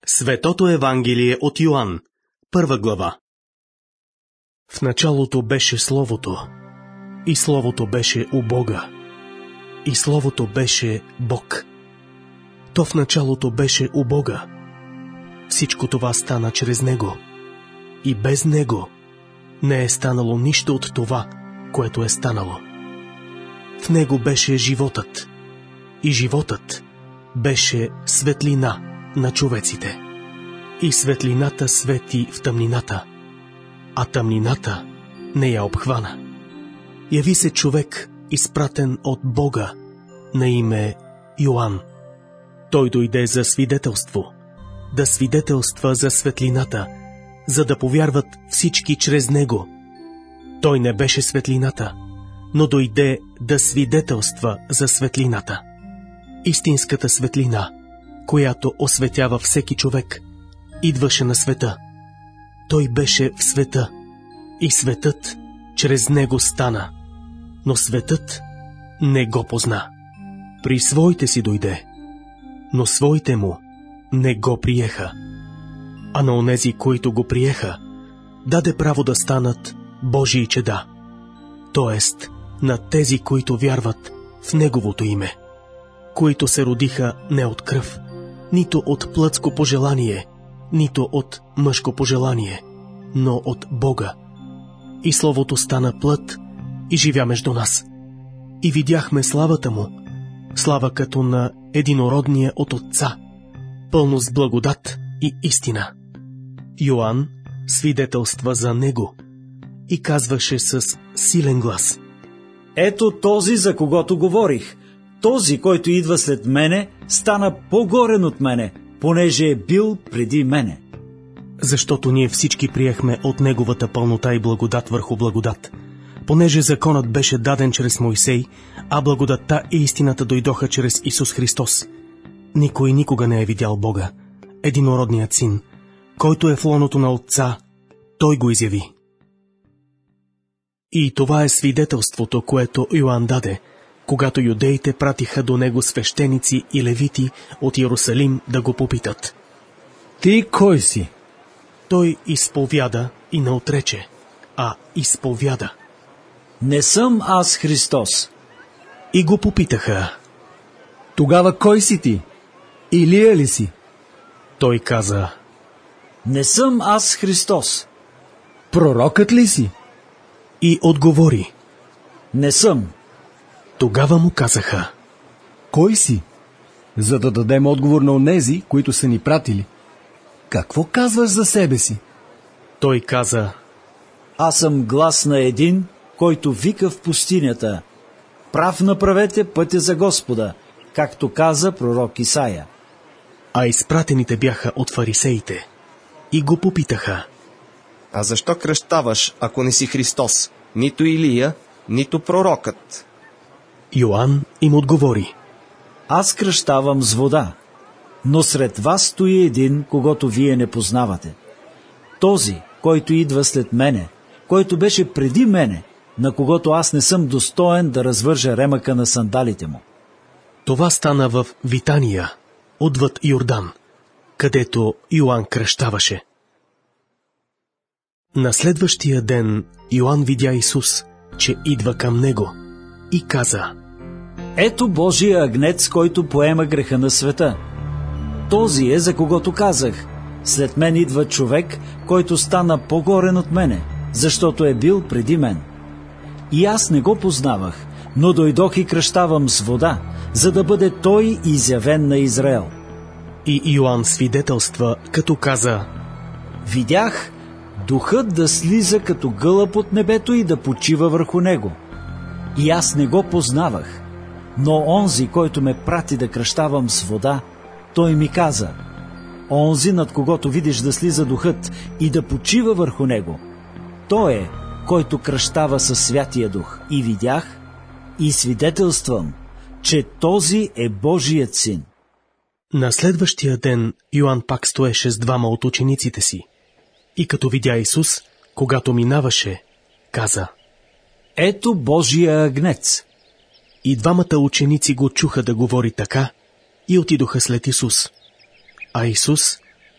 Светото Евангелие от Йоан, 1 глава. В началото беше Словото, и Словото беше у Бога, и Словото беше Бог. То в началото беше у Бога. Всичко това стана чрез Него, и без Него не е станало нищо от това, което е станало. В Него беше животът, и животът беше светлина на човеците. И светлината свети в тъмнината, а тъмнината не я обхвана. Яви се човек, изпратен от Бога, на име Йоан. Той дойде за свидетелство, да свидетелства за светлината, за да повярват всички чрез него. Той не беше светлината, но дойде да свидетелства за светлината. Истинската светлина, която осветява всеки човек, идваше на света. Той беше в света, и светът чрез него стана, но светът не го позна. При своите си дойде, но своите му не го приеха. А на онези, които го приеха, даде право да станат Божии чеда, т.е. на тези, които вярват в Неговото име, които се родиха не от кръв, нито от плътско пожелание, нито от мъжко пожелание, но от Бога. И Словото стана плът и живя между нас. И видяхме славата му, слава като на единородния от Отца, пълно с благодат и истина. Йоан свидетелства за него и казваше с силен глас: Ето този, за когото говорих. Този, който идва след мене, стана по-горен от мене, понеже е бил преди мене. Защото ние всички приехме от неговата пълнота и благодат върху благодат. Понеже законът беше даден чрез Мойсей, а благодатта и истината дойдоха чрез Исус Христос. Никой никога не е видял Бога, единородният син, който е в лоното на Отца, Той го изяви. И това е свидетелството, което Йоан даде, когато юдеите пратиха до него свещеници и левити от Иерусалим да го попитат: Ти кой си? Той изповяда и не отрече, а изповяда: Не съм аз Христос. И го попитаха: Тогава кой си ти? Илия ли си? Той каза: Не съм аз Христос. Пророкът ли си? И отговори: Не съм. Тогава му казаха: Кой си? За да дадем отговор на онези, които са ни пратили. Какво казваш за себе си? Той каза: Аз съм глас на един, който вика в пустинята: Прав направете пътя за Господа, както каза пророк Исаия. А изпратените бяха от фарисеите и го попитаха: А защо кръщаваш, ако не си Христос, нито Илия, нито пророкът? Йоан им отговори: Аз кръщавам с вода, но сред вас стои един, когото вие не познавате. Този, който идва след мене, който беше преди мене, на когото аз не съм достоен да развържа ремъка на сандалите му. Това стана в Витания, отвъд Йордан, където Йоан кръщаваше. На следващия ден Йоан видя Исус, че идва към него, и каза: Ето Божия агнец, който поема греха на света. Този е, за когото казах: след мен идва човек, който стана по-горен от мене, защото е бил преди мен. И аз не го познавах, но дойдох и кръщавам с вода, за да бъде той изявен на Израел. И Йоан свидетелства, като каза: Видях духът да слиза като гълъб от небето и да почива върху него. И аз не го познавах, но онзи, който ме прати да кръщавам с вода, той ми каза: Онзи, над когото видиш да слиза духът и да почива върху него, той е, който кръщава със Святия Дух. И видях, и свидетелствам, че този е Божият син. На следващия ден Йоан пак стоеше с двама от учениците си и като видя Исус, когато минаваше, каза: Ето Божия агнец. И двамата ученици го чуха да говори така и отидоха след Исус. А Исус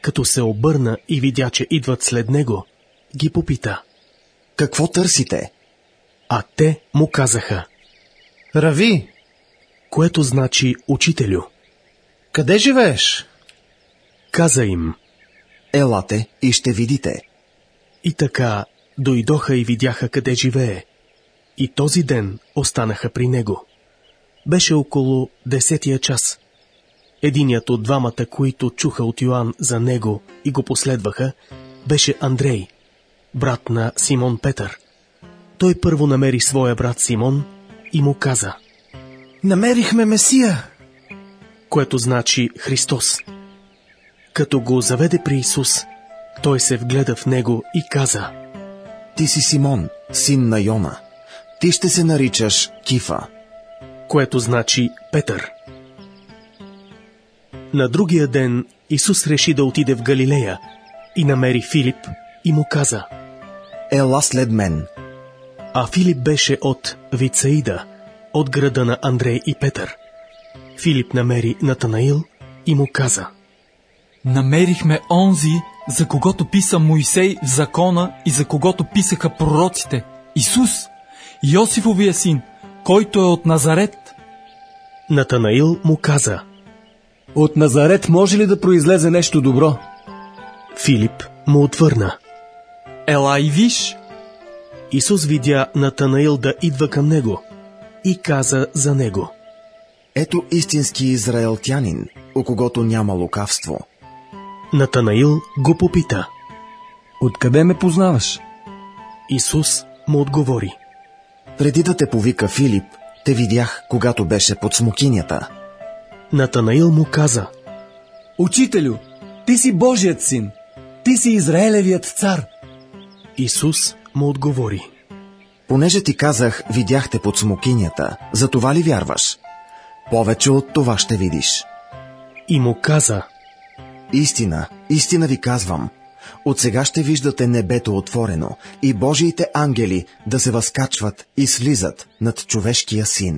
Като се обърна и видя, че идват след него, ги попита. Какво търсите? А те му казаха: Рави, което значи учителю. къде живееш? Каза им. Елате и ще видите. И така дойдоха и видяха къде живее. И този ден останаха при него. Беше около 10 час. Единият от двамата, които чуха от Йоан за него и го последваха, беше Андрей, брат на Симон Петър. Той първо намери своя брат Симон и му каза: Намерихме Месия. което значи Христос. Като го заведе при Исус, той се вгледа в него и каза: Ти си Симон, син на Йона. Ти ще се наричаш Кифа. което значи Петър. На другия ден Исус реши да отиде в Галилея и намери Филип и му каза: Ела след мен. А Филип беше от Вицаида, от града на Андрей и Петър. Филип намери Натанаил и му каза: Намерихме онзи, за когото писа Моисей в закона и за когото писаха пророците, Исус, Йосифовия син, който е от Назарет. Натанаил му каза: От Назарет може ли да произлезе нещо добро? Филип му отвърна. Ела и виж. Исус видя Натанаил да идва към него и каза за него: Ето истински израелтянин, у когото няма лукавство. Натанаил го попита. Откъде ме познаваш? Исус му отговори: Преди да те повика Филип, те видях, когато беше под смокинята. Натанаил му каза: Учителю, ти си Божият син. Ти си Израелевият цар. Исус му отговори: Понеже ти казах, видяхте под смокинята, за това ли вярваш? Повече от това ще видиш. И му каза: Истина, истина ви казвам. От сега ще виждате небето отворено и Божиите ангели да се възкачват и слизат над човешкия син.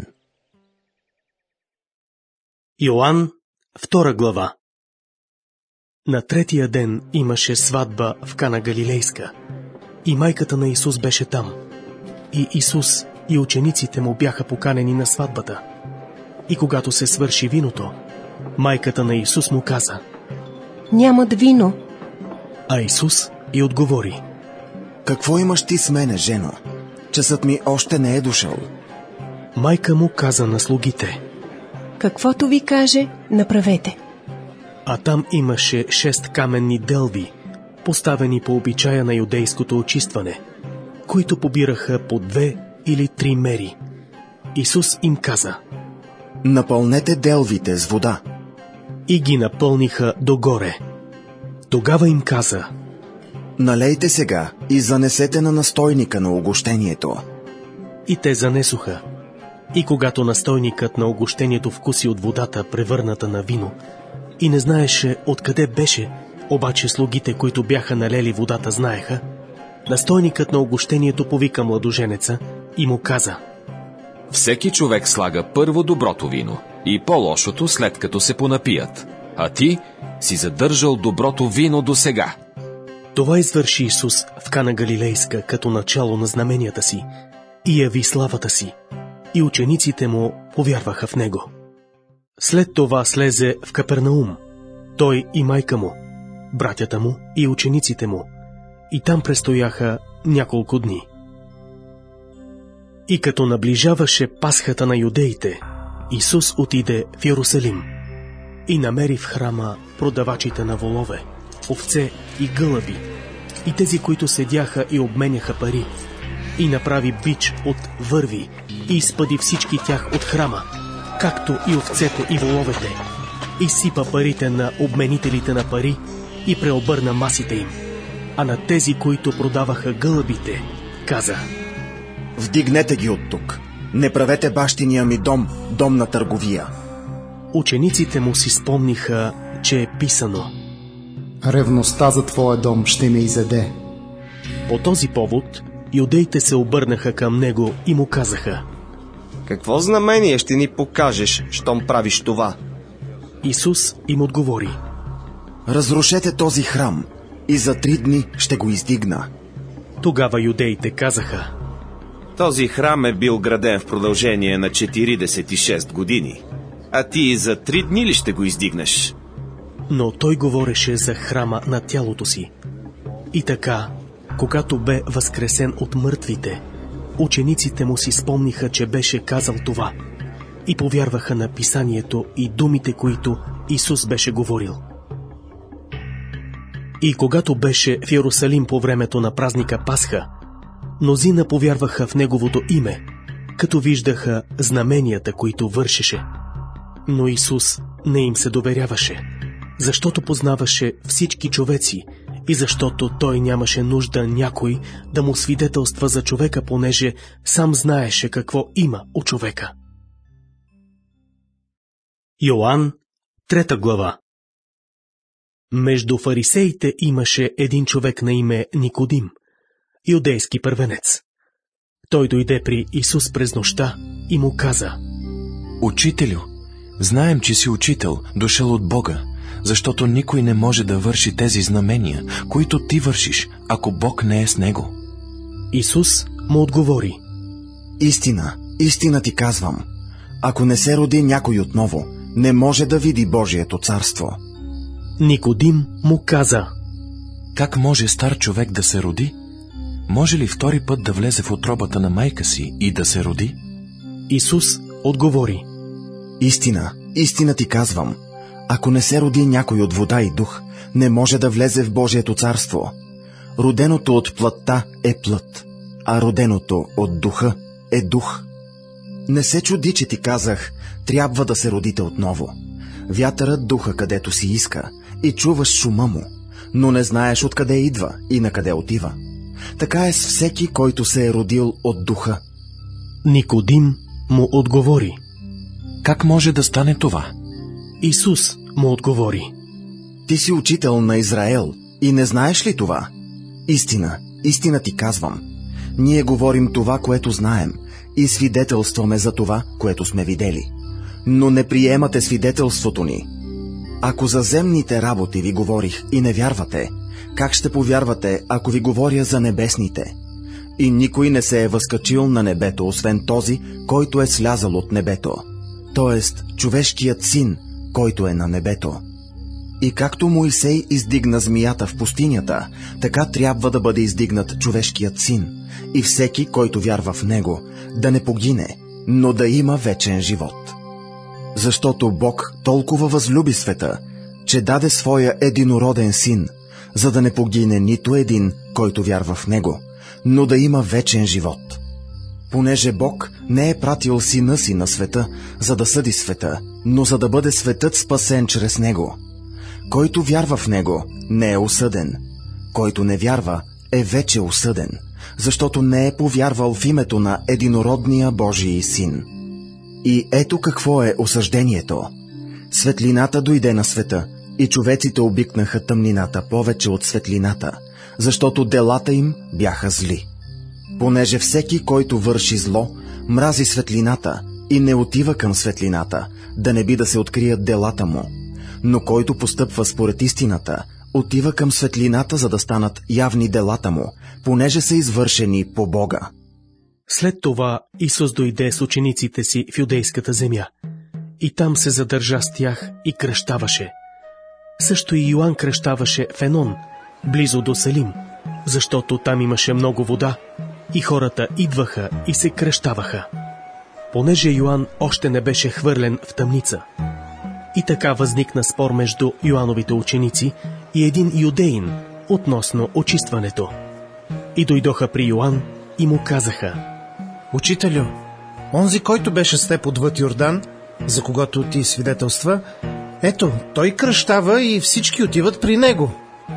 Йоан, 2 глава. На третия ден имаше сватба в Кана Галилейска и майката на Исус беше там. И Исус и учениците му бяха поканени на сватбата. И когато се свърши виното, майката на Исус му каза: Нямат вино. А Исус и отговори: Какво имаш ти с мене, жено? Часът ми още не е дошъл. Майка му каза на слугите: Каквото ви каже, направете. А там имаше 6 каменни делви, поставени по обичая на юдейското очистване, които побираха по 2 или 3 мери. Исус им каза: Напълнете делвите с вода. И ги напълниха догоре. Тогава им каза: Налейте сега и занесете на настойника на огощението. И те занесоха. И когато настойникът на огощението вкуси от водата, превърната на вино, и не знаеше откъде беше, обаче слугите, които бяха налели водата, знаеха, настойникът на огощението повика младоженеца и му каза: Всеки човек слага първо доброто вино и по-лошото след като се понапият, а ти си задържал доброто вино до сега. Това извърши Исус в Кана Галилейска като начало на знаменията си и яви славата си, и учениците му повярваха в него. След това слезе в Капернаум, той и майка му, братята му и учениците му, и там престояха няколко дни. И като наближаваше Пасхата на юдеите, Исус отиде в Йерусалим и намери в храма продавачите на волове, овце и гълъби, и тези, които седяха и обменяха пари, и направи бич от върви и изпъди всички тях от храма, както и овцете и воловете, и сипа парите на обменителите на пари и преобърна масите им. А на тези, които продаваха гълъбите, каза: Вдигнете ги от тук. Не правете бащиния ми дом, дом на търговия. Учениците му си спомниха, че е писано: Ревността за твоя дом ще ме изеде. По този повод юдеите се обърнаха към него и му казаха: Какво знамение ще ни покажеш, щом правиш това? Исус им отговори: разрушете този храм и за 3 дни ще го издигна. Тогава юдеите казаха: Този храм е бил граден в продължение на 46 години. А ти за 3 дни ли ще го издигнеш? Но той говореше за храма на тялото си. И така, когато бе възкресен от мъртвите, учениците му си спомниха, че беше казал това, и повярваха на писанието и думите, които Исус беше говорил. И когато беше в Йерусалим по времето на празника Пасха, мнозина повярваха в неговото име, като виждаха знаменията, които вършеше. Но Исус не им се доверяваше, защото познаваше всички човеци и защото той нямаше нужда някой да му свидетелства за човека, понеже сам знаеше какво има у човека. Йоан, 3 глава. Между фарисеите имаше един човек на име Никодим, юдейски първенец. Той дойде при Исус през нощта и му каза: Учителю, знаем, че си учител, дошъл от Бога, защото никой не може да върши тези знамения, които ти вършиш, ако Бог не е с него. Исус му отговори: Истина, истина ти казвам, ако не се роди някой отново, не може да види Божието царство. Никодим му каза: Как може стар човек да се роди? Може ли втори път да влезе в утробата на майка си и да се роди? Исус отговори: Истина, истина ти казвам, ако не се роди някой от вода и дух, не може да влезе в Божието царство. Роденото от плътта е плът, а роденото от духа е дух. Не се чуди, че ти казах, трябва да се родите отново. Вятърът духа където си иска и чуваш шума му, но не знаеш откъде идва и на къде отива. Така е с всеки, който се е родил от духа. Никодим му отговори: Как може да стане това? Исус му отговори: Ти си учител на Израел и не знаеш ли това? Истина, истина ти казвам. Ние говорим това, което знаем, и свидетелстваме за това, което сме видели. Но не приемате свидетелството ни. Ако за земните работи ви говорих и не вярвате, как ще повярвате, ако ви говоря за небесните? И никой не се е възкачил на небето, освен този, който е слязал от небето, т.е. човешкият син, който е на небето. И както Моисей издигна змията в пустинята, така трябва да бъде издигнат човешкият син, и всеки, който вярва в него, да не погине, но да има вечен живот. Защото Бог толкова възлюби света, че даде своя единороден син, за да не погине нито един, който вярва в него, но да има вечен живот. Понеже Бог не е пратил сина си на света, за да съди света, но за да бъде светът спасен чрез него. Който вярва в него, не е осъден. Който не вярва, е вече осъден, защото не е повярвал в името на единородния Божий син. И ето какво е осъждението. Светлината дойде на света, и човеците обикнаха тъмнината повече от светлината, защото делата им бяха зли. Понеже всеки, който върши зло, мрази светлината и не отива към светлината, да не би да се открият делата му. Но който постъпва според истината, отива към светлината, за да станат явни делата му, понеже са извършени по Бога. След това Исус дойде с учениците си в юдейската земя и там се задържа с тях и кръщаваше. Също и Йоан кръщаваше в Енон, близо до Салим, защото там имаше много вода и хората идваха и се кръщаваха, понеже Йоан още не беше хвърлен в тъмница. И така възникна спор между Йоановите ученици и един юдеин относно очистването. И дойдоха при Йоан и му казаха: Учителю, онзи, който беше с теб отвъд Йордан, за когото ти свидетелства, ето, той кръщава и всички отиват при него.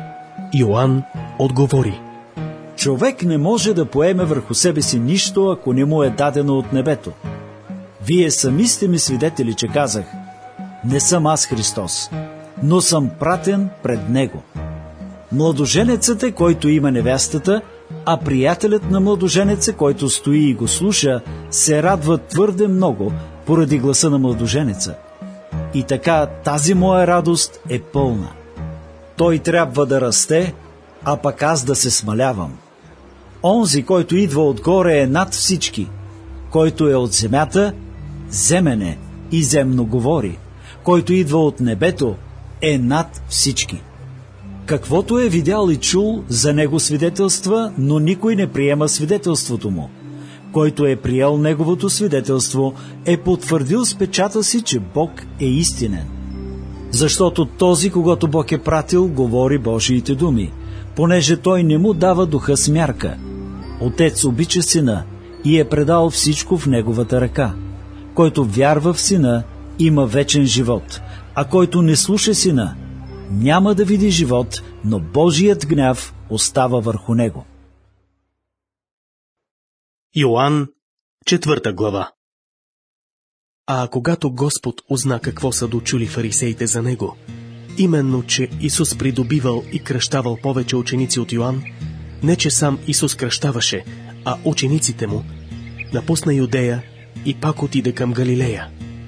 Йоан отговори: Човек не може да поеме върху себе си нищо, ако не му е дадено от небето. Вие сами сте ми свидетели, че казах: не съм аз Христос, но съм пратен пред него. Младоженецът е, който има невестата, а приятелят на младоженеца, който стои и го слуша, се радва твърде много поради гласа на младоженеца. И така тази моя радост е пълна. Той трябва да расте, а пък аз да се смалявам. Онзи, който идва отгоре, е над всички. Който е от земята, земен е и земно говори. Който идва от небето, е над всички. Каквото е видял и чул, за него свидетелства, но никой не приема свидетелството му. Който е приел неговото свидетелство, е потвърдил с печата си, че Бог е истинен. Защото този, когато Бог е пратил, говори Божиите думи, понеже той не му дава духа с мярка. Отец обича сина и е предал всичко в неговата ръка. Който вярва в сина, има вечен живот, а който не слуша сина, няма да види живот, но Божият гняв остава върху него. Йоан, 4 глава. А когато Господ узна какво са дочули фарисеите за него, именно, че Исус придобивал и кръщавал повече ученици от Йоан, не че сам Исус кръщаваше, а учениците му, напусна Юдея и пак отиде към Галилея.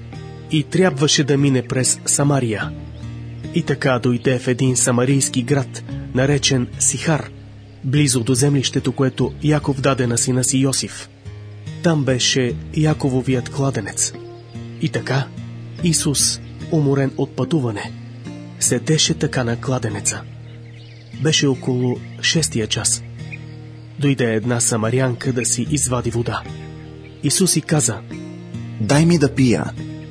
И трябваше да мине през Самария. И така дойде в един самарийски град, наречен Сихар, близо до землището, което Яков даде на сина си Йосиф. Там беше Якововият кладенец. И така Исус, уморен от пътуване, седеше така на кладенеца. Беше около 6 час. Дойде една самарянка да си извади вода. Исус й каза: дай ми да пия.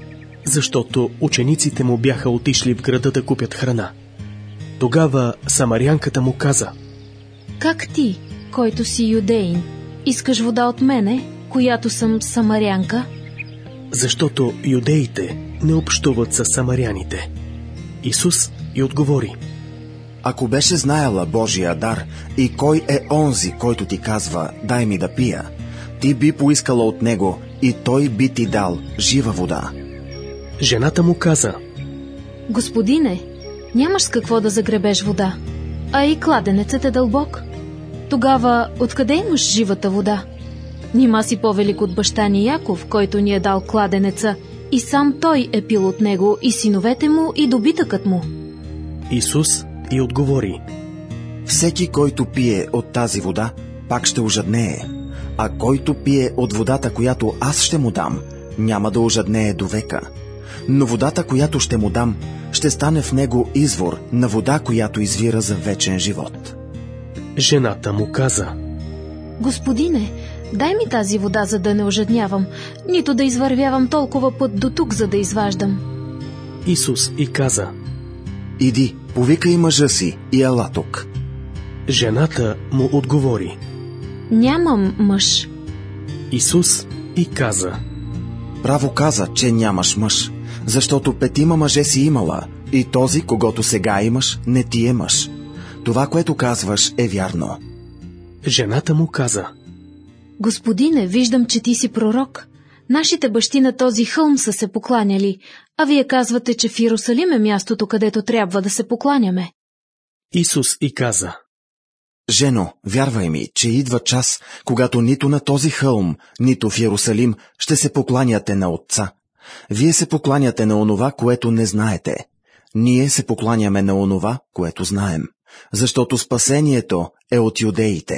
Защото учениците му бяха отишли в града да купят храна. Тогава самарянката му каза: как ти, който си юдеин, искаш вода от мене, която съм самарянка? Защото юдеите не общуват с самаряните. Исус й отговори: ако беше знаела Божия дар и кой е онзи, който ти казва дай ми да пия, ти би поискала от него и той би ти дал жива вода. Жената му каза: Господине, нямаш с какво да загребеш вода, а и кладенецът е дълбок. Тогава откъде имаш живата вода? Нима си по-велик от баща ни Яков, който ни е дал кладенеца, и сам той е пил от него, и синовете му, и добитъкът му. Исус й отговори: всеки, който пие от тази вода, пак ще ожаднее, а който пие от водата, която аз ще му дам, няма да ожаднее до века. Но водата, която ще му дам, ще стане в него извор на вода, която извира за вечен живот. Жената му каза: Господине, дай ми тази вода, за да не ожаднявам, нито да извървявам толкова път до тук, за да изваждам. Исус й каза: иди, повикай мъжа си и ела тук. Жената му отговори: нямам мъж. Исус й каза: право каза, че нямаш мъж, защото 5 мъже си имала, и този, когото сега имаш, не ти е мъж. Това, което казваш, е вярно. Жената му каза: Господине, виждам, че ти си пророк. Нашите бащи на този хълм са се покланяли, а вие казвате, че в Иерусалим е мястото, където трябва да се покланяме. Исус й каза: жено, вярвай ми, че идва час, когато нито на този хълм, нито в Иерусалим ще се покланяте на Отца. Вие се покланяте на онова, което не знаете. Ние се покланяме на онова, което знаем, защото спасението е от юдеите.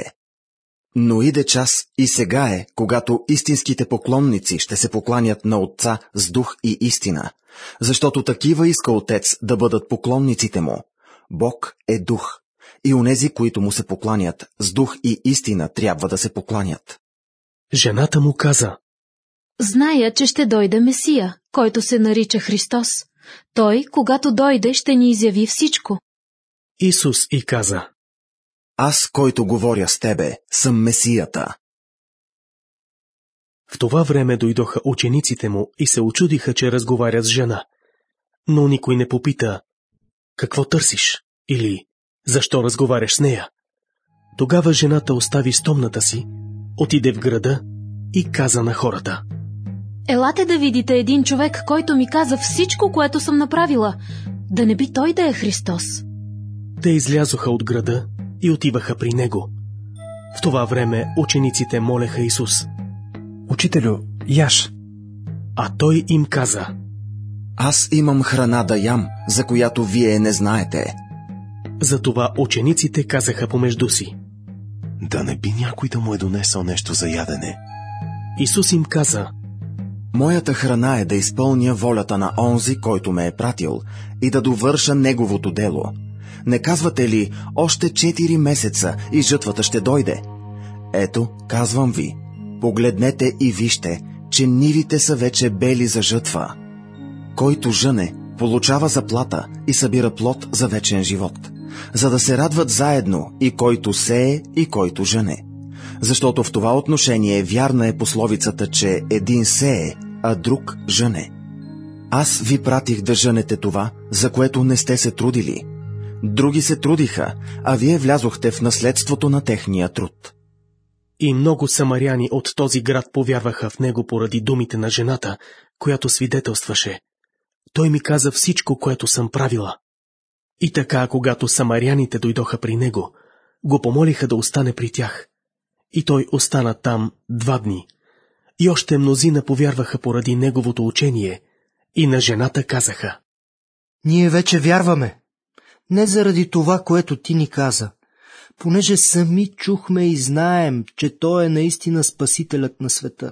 Но иде час и сега е, когато истинските поклонници ще се покланят на Отца с дух и истина, защото такива иска Отец да бъдат поклонниците му. Бог е дух, и онези, които му се покланят с дух и истина, трябва да се покланят. Жената му каза: зная, че ще дойде Месия, който се нарича Христос. Той, когато дойде, ще ни изяви всичко. Исус й каза: аз, който говоря с тебе, съм Месията. В това време дойдоха учениците му и се учудиха, че разговарят с жена. Но никой не попита: какво търсиш? Или защо разговаряш с нея? Тогава жената остави стомната си, отиде в града и каза на хората: елате да видите един човек, който ми каза всичко, което съм направила. Да не би той да е Христос? Те излязоха от града и отиваха при него. В това време учениците молеха Исус: Учителю, яш. А той им каза: аз имам храна да ям, за която вие не знаете. Затова учениците казаха помежду си: Да не би някой да му е донесъл нещо за ядене. Исус им каза: Моята храна е да изпълня волята на онзи, който ме е пратил, и да довърша неговото дело. Не казвате ли, още 4 месеца и жътвата ще дойде? Ето, казвам ви, погледнете и вижте, че нивите са вече бели за жътва. Който жъне, получава заплата и събира плод за вечен живот, за да се радват заедно и който сее, и който жъне. Защото в това отношение вярна е пословицата, че един сее, а друг жъне. Аз ви пратих да жънете това, за което не сте се трудили. Други се трудиха, а вие влязохте в наследството на техния труд. И много самаряни от този град повярваха в него поради думите на жената, която свидетелстваше: Той ми каза всичко, което съм правила. И така, когато самаряните дойдоха при него, го помолиха да остане при тях. И той остана там 2 дни. И още мнозина повярваха поради неговото учение, и на жената казаха: Ние вече вярваме, не заради това, което ти ни каза, понеже сами чухме и знаем, че той е наистина Спасителят на света.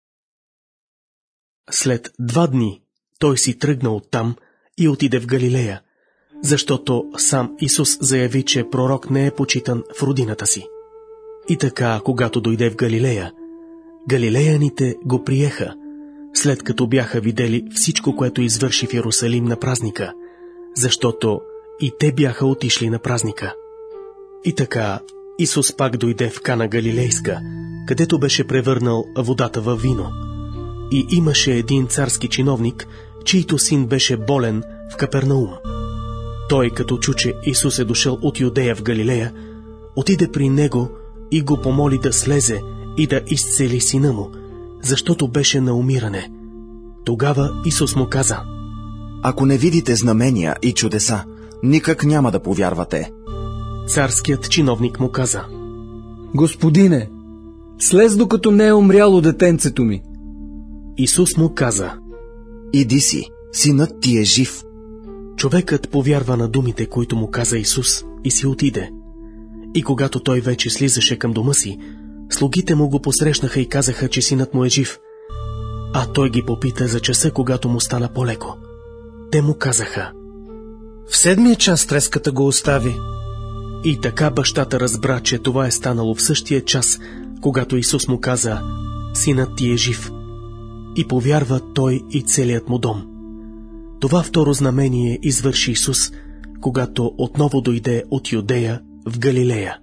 След 2 дни той си тръгна оттам и отиде в Галилея, защото сам Исус заяви, че пророк не е почитан в родината си. И така, когато дойде в Галилея, галилеяните го приеха, след като бяха видели всичко, което извърши в Йерусалим на празника, защото и те бяха отишли на празника. И така, Исус пак дойде в Кана Галилейска, където беше превърнал водата във вино. И имаше един царски чиновник, чийто син беше болен в Капернаум. Той, като чу, че Исус е дошъл от Юдея в Галилея, отиде при него и го помоли да слезе и да изцели сина му, защото беше на умиране. Тогава Исус му каза: Ако не видите знамения и чудеса, никак няма да повярвате. Царският чиновник му каза: Господине, слез докато не е умряло детенцето ми. Исус му каза: Иди си, синът ти е жив. Човекът повярва на думите, които му каза Исус, и си отиде. И когато той вече слизаше към дома си, слугите му го посрещнаха и казаха, че синът му е жив. А той ги попита за часа, когато му стана по-леко. Те му казаха: В 7-я час треската го остави. И така бащата разбра, че това е станало в същия час, когато Исус му каза: Синът ти е жив. И повярва той и целият му дом. Това второ знамение извърши Исус, когато отново дойде от Юдея в Галилея.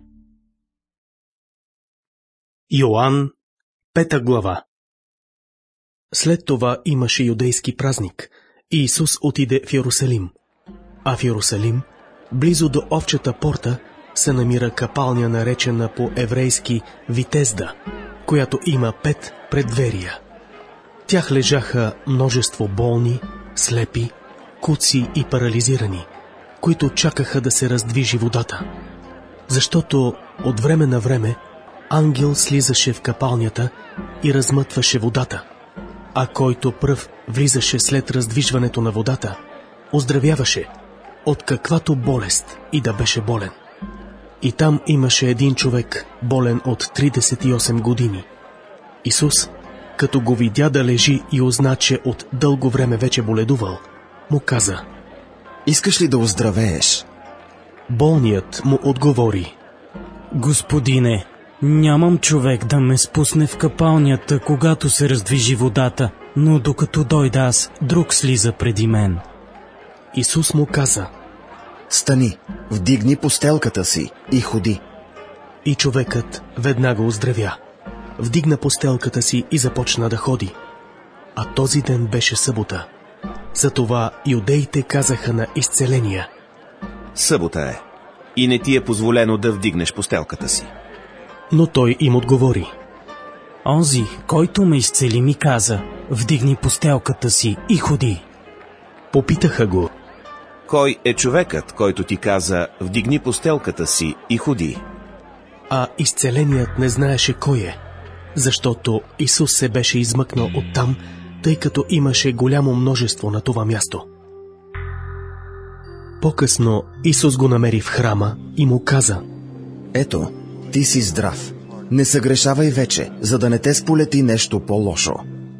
Йоан, 5 глава. След това имаше юдейски празник и Исус отиде в Йерусалим. А в Йерусалим, близо до овчата порта, се намира капалня, наречена по еврейски Витезда, която има 5 предверия. В тях лежаха множество болни, слепи, куци и парализирани, които чакаха да се раздвижи водата. Защото от време на време ангел слизаше в капалнята и размътваше водата, а който пръв влизаше след раздвижването на водата, оздравяваше от каквато болест и да беше болен. И там имаше един човек, болен от 38 години. Исус, като го видя да лежи и узна, че от дълго време вече боледувал, му каза: Искаш ли да оздравееш? Болният му отговори: Господине, нямам човек да ме спусне в капалнята, когато се раздвижи водата, но докато дойда аз, друг слиза преди мен. Исус му каза: Стани, вдигни постелката си и ходи. И човекът веднага оздравя, вдигна постелката си и започна да ходи. А този ден беше събота. Затова юдеите казаха на изцеления: Събота е, и не ти е позволено да вдигнеш постелката си. Но той им отговори: Онзи, който ме изцели, ми каза: Вдигни постелката си и ходи. Попитаха го: Кой е човекът, който ти каза: Вдигни постелката си и ходи? А изцеленият не знаеше кой е, защото Исус се беше измъкнал оттам, тъй като имаше голямо множество на това място. По-късно Исус го намери в храма и му каза: Ето, ти си здрав. Не съгрешавай вече, за да не те сполети нещо по-лошо.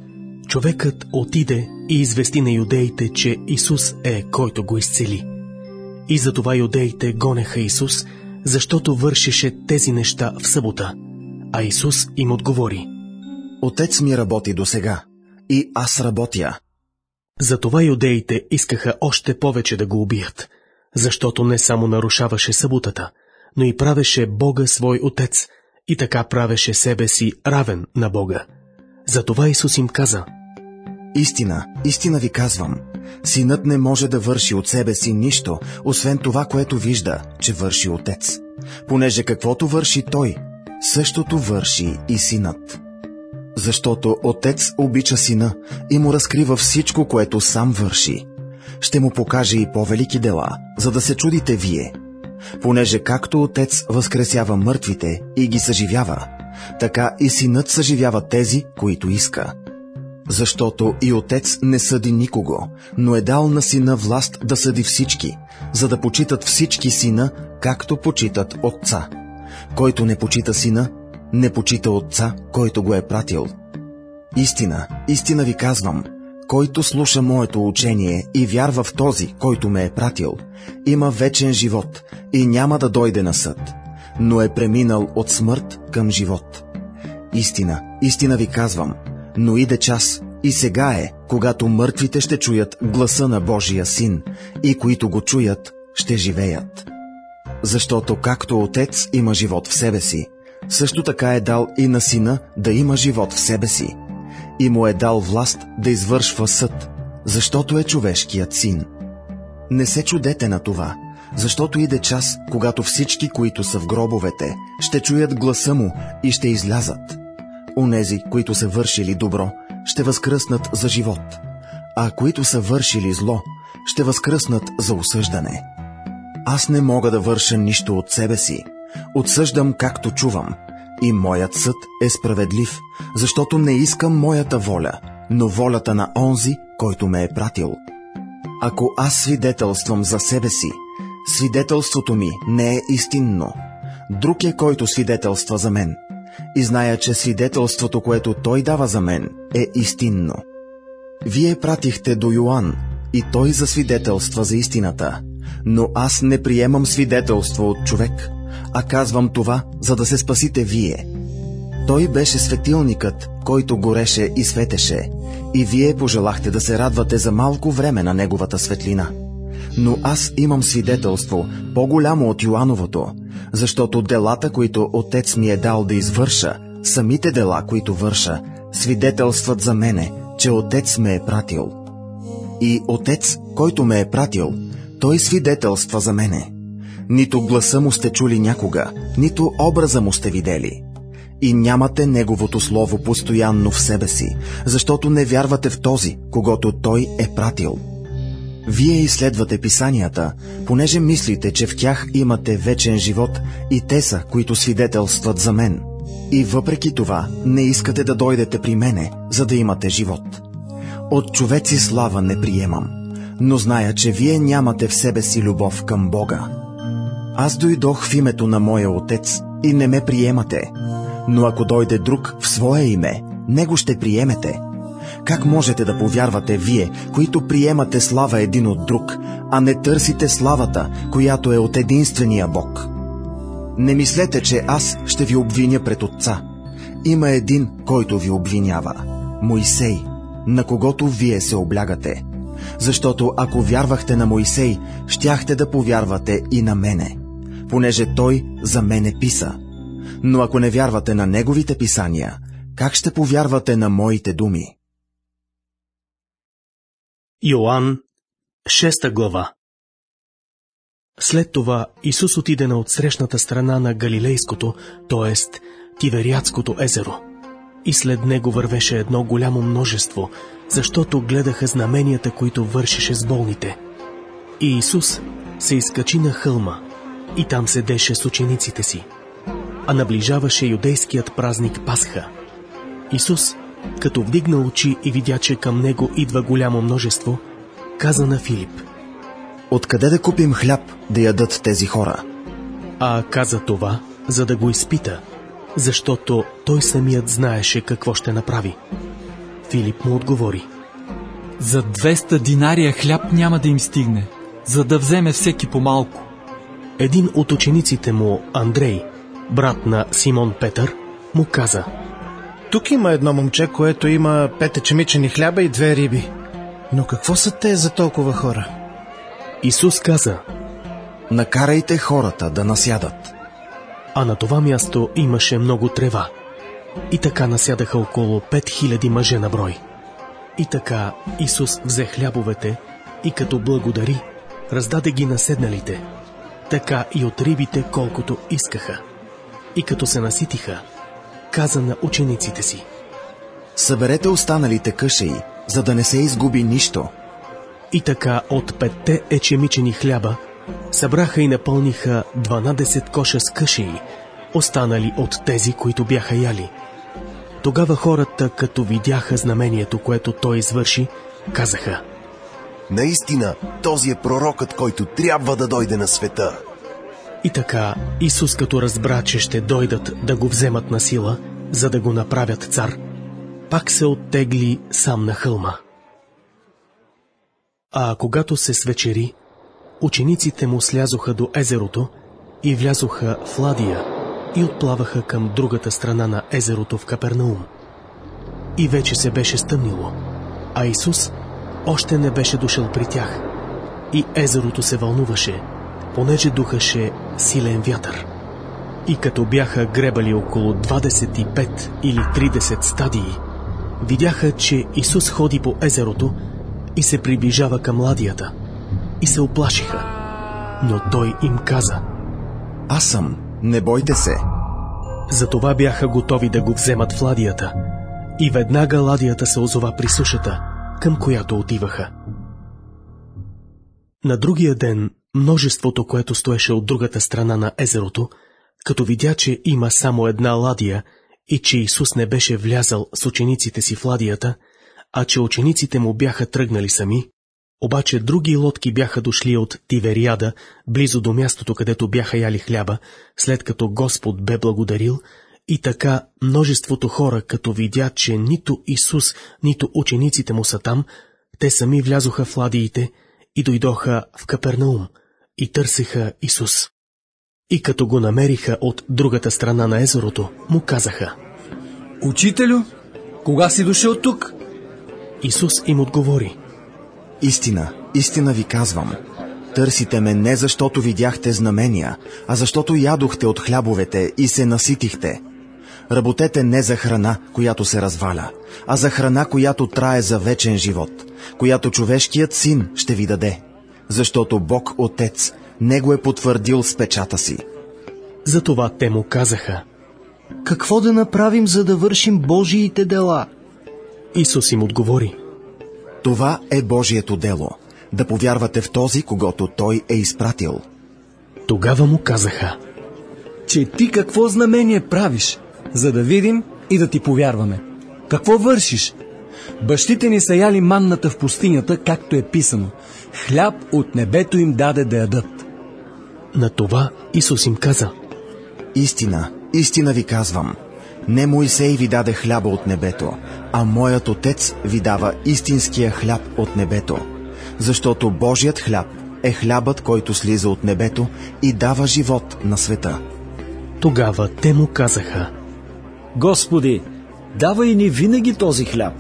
Човекът отиде и извести на юдеите, че Исус е, който го изцели. И затова юдеите гонеха Исус, защото вършеше тези неща в събота. А Исус им отговори: Отец ми работи досега, и аз работя. Затова юдеите искаха още повече да го убият, защото не само нарушаваше съботата, но и правеше Бога свой отец, и така правеше себе си равен на Бога. Затова Исус им каза: Истина, истина ви казвам, синът не може да върши от себе си нищо, освен това, което вижда, че върши отец. Понеже каквото върши той, същото върши и синът. Защото отец обича сина и му разкрива всичко, което сам върши. Ще му покаже и по-велики дела, за да се чудите вие. Понеже както отец възкресява мъртвите и ги съживява, така и синът съживява тези, които иска. Защото и отец не съди никого, но е дал на сина власт да съди всички, за да почитат всички сина, както почитат отца. Който не почита сина, не почита отца, който го е пратил. Истина, истина ви казвам, който слуша моето учение и вярва в този, който ме е пратил, има вечен живот и няма да дойде на съд, но е преминал от смърт към живот. Истина, истина ви казвам, но иде час, и сега е, когато мъртвите ще чуят гласа на Божия Син, и които го чуят, ще живеят. Защото както отец има живот в себе си, също така е дал и на сина да има живот в себе си, и му е дал власт да извършва съд, защото е човешкият син. Не се чудете на това, защото иде час, когато всички, които са в гробовете, ще чуят гласа му и ще излязат. Онези, които са вършили добро, ще възкръснат за живот, а които са вършили зло, ще възкръснат за осъждане. Аз не мога да върша нищо от себе си, отсъждам както чувам, и моят съд е справедлив, защото не искам моята воля, но волята на онзи, който ме е пратил. Ако аз свидетелствам за себе си, свидетелството ми не е истинно. Друг е, който свидетелства за мен, и зная, че свидетелството, което той дава за мен, е истинно. Вие пратихте до Йоан, и той засвидетелства за истината, но аз не приемам свидетелство от човек, а казвам това, за да се спасите вие. Той беше светилникът, който гореше и светеше, и вие пожелахте да се радвате за малко време на неговата светлина. Но аз имам свидетелство, по-голямо от Йоановото, защото делата, които отец ми е дал да извърша, самите дела, които върша, свидетелстват за мене, че отец ме е пратил. И отец, който ме е пратил, той свидетелства за мене. Нито гласа му сте чули някога, нито образа му сте видели. И нямате неговото слово постоянно в себе си, защото не вярвате в този, когото той е пратил. Вие изследвате писанията, понеже мислите, че в тях имате вечен живот и те са, които свидетелстват за мен. И въпреки това не искате да дойдете при мене, за да имате живот. От човеци слава не приемам, но зная, че вие нямате в себе си любов към Бога. Аз дойдох в името на моя отец и не ме приемате, но ако дойде друг в свое име, него ще приемете. Как можете да повярвате вие, които приемате слава един от друг, а не търсите славата, която е от единствения Бог? Не мислете, че аз ще ви обвиня пред Отца. Има един, който ви обвинява – Моисей, на когото вие се облягате. Защото ако вярвахте на Моисей, щяхте да повярвате и на мене, понеже той за мене писа. Но ако не вярвате на неговите писания, как ще повярвате на моите думи? Йоан, 6 глава. След това Исус отиде на отсрещната страна на Галилейското, т.е. Тивериадското езеро. И след него вървеше едно голямо множество, защото гледаха знаменията, които вършеше с болните. И Исус се изкачи на хълма, и там седеше с учениците си. А наближаваше юдейският празник Пасха. Исус, като вдигна очи и видя, че към него идва голямо множество, каза на Филип: Откъде да купим хляб да ядат тези хора? А каза това, за да го изпита, защото той самият знаеше какво ще направи. Филип му отговори: За 200 динария хляб няма да им стигне, за да вземе всеки по малко. Един от учениците му, Андрей, брат на Симон Петър, му каза: Тук има едно момче, което има 5 ечемичени хляба и 2 риби. Но какво са те за толкова хора? Исус каза: Накарайте хората да насядат. А на това място имаше много трева. И така насядаха около 5000 мъже на брой. И така Исус взе хлябовете и като благодари, раздаде ги на седналите, така и от рибите колкото искаха. И като се наситиха, каза на учениците си: Съберете останалите къшеи, за да не се изгуби нищо. И така от 5 ечемичени хляба събраха и напълниха 12 коша с къшеи, останали от тези, които бяха яли. Тогава хората, като видяха знамението, което той извърши, казаха: Наистина, този е пророкът, който трябва да дойде на света. И така Исус, като разбра, че ще дойдат да го вземат на сила, за да го направят цар, пак се оттегли сам на хълма. А когато се свечери, учениците му слязоха до езерото и влязоха в ладия и отплаваха към другата страна на езерото в Капернаум. И вече се беше стъмнило, а Исус още не беше дошъл при тях. И езерото се вълнуваше, понеже духаше силен вятър. И като бяха гребали около 25 или 30 стадии, видяха, че Исус ходи по езерото и се приближава към ладията, и се уплашиха. Но той им каза: Аз съм, не бойте се. Затова бяха готови да го вземат в ладията, и веднага ладията се озова при сушата, към която отиваха. На другия ден множеството, което стоеше от другата страна на езерото, като видя, че има само една ладия и че Исус не беше влязал с учениците си в ладията, а че учениците му бяха тръгнали сами, обаче други лодки бяха дошли от Тивериада, близо до мястото, където бяха яли хляба, след като Господ бе благодарил, и така множеството хора, като видя, че нито Исус, нито учениците му са там, те сами влязоха в ладиите и дойдоха в Капернаум и търсеха Исус. И като го намериха от другата страна на езерото, му казаха: Учителю, кога си дошъл тук? Исус им отговори: Истина, истина ви казвам. Търсите ме не защото видяхте знамения, а защото ядохте от хлябовете и се наситихте. Работете не за храна, която се разваля, а за храна, която трае за вечен живот, която човешкият син ще ви даде, защото Бог Отец не го е потвърдил с печата си. Затова те му казаха: Какво да направим, за да вършим Божиите дела? Исус им отговори: Това е Божието дело, да повярвате в този, когото Той е изпратил. Тогава му казаха: Че ти какво знамение правиш, за да видим и да ти повярваме? Какво вършиш? Бащите ни са яли манната в пустинята, както е писано: хляб от небето им даде да ядат. На това Исус им каза: Истина, истина ви казвам, не Моисей ви даде хляба от небето, а моят Отец ви дава истинския хляб от небето, защото Божият хляб е хлябът, който слиза от небето и дава живот на света. Тогава те му казаха: Господи, давай ни винаги този хляб.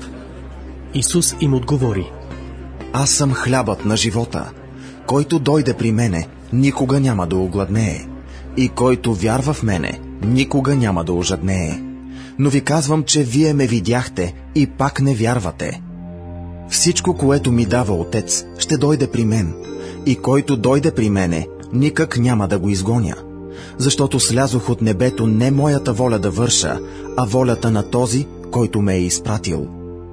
Исус им отговори: Аз съм хлябът на живота. Който дойде при мене, никога няма да огладнее, и който вярва в мене, никога няма да ожаднее. Но ви казвам, че вие ме видяхте и пак не вярвате. Всичко, което ми дава Отец, ще дойде при мен, и който дойде при мене, никак няма да го изгоня. Защото слязох от небето не моята воля да върша, а волята на този, който ме е изпратил.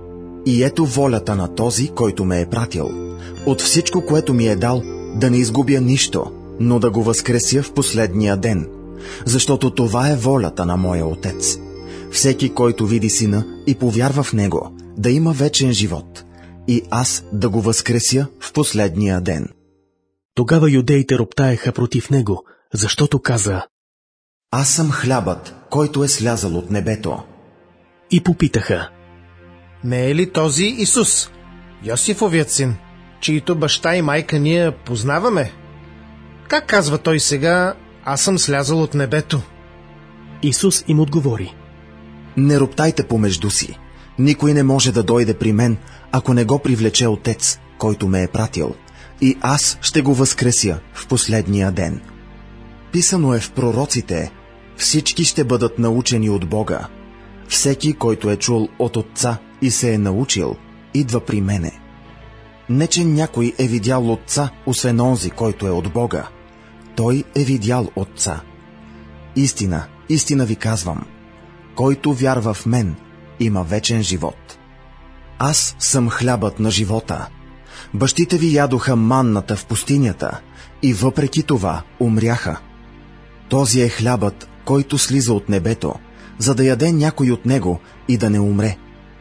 И ето волята на този, който ме е пратил: от всичко, което ми е дал, да не изгубя нищо, но да го възкреся в последния ден. Защото това е волята на моя Отец. Всеки, който види Сина и повярва в Него, да има вечен живот, и аз да го възкреся в последния ден. Тогава юдеите роптаеха против него, защото каза: Аз съм хлябът, който е слязал от небето. И попитаха: Не е ли този Исус, Йосифовият син, чието баща и майка ние познаваме? Как казва той сега: аз съм слязал от небето? Исус им отговори: Не роптайте помежду си. Никой не може да дойде при мен, ако не го привлече Отец, който ме е пратил, и аз ще го възкреся в последния ден. Писано е в пророците: всички ще бъдат научени от Бога. Всеки, който е чул от Отца и се е научил, идва при мене. Не, че някой е видял Отца, освен онзи, който е от Бога. Той е видял Отца. Истина, истина ви казвам: който вярва в мен, има вечен живот. Аз съм хлябът на живота. Бащите ви ядоха манната в пустинята и въпреки това умряха. Този е хлябът, който слиза от небето, за да яде някой от него и да не умре.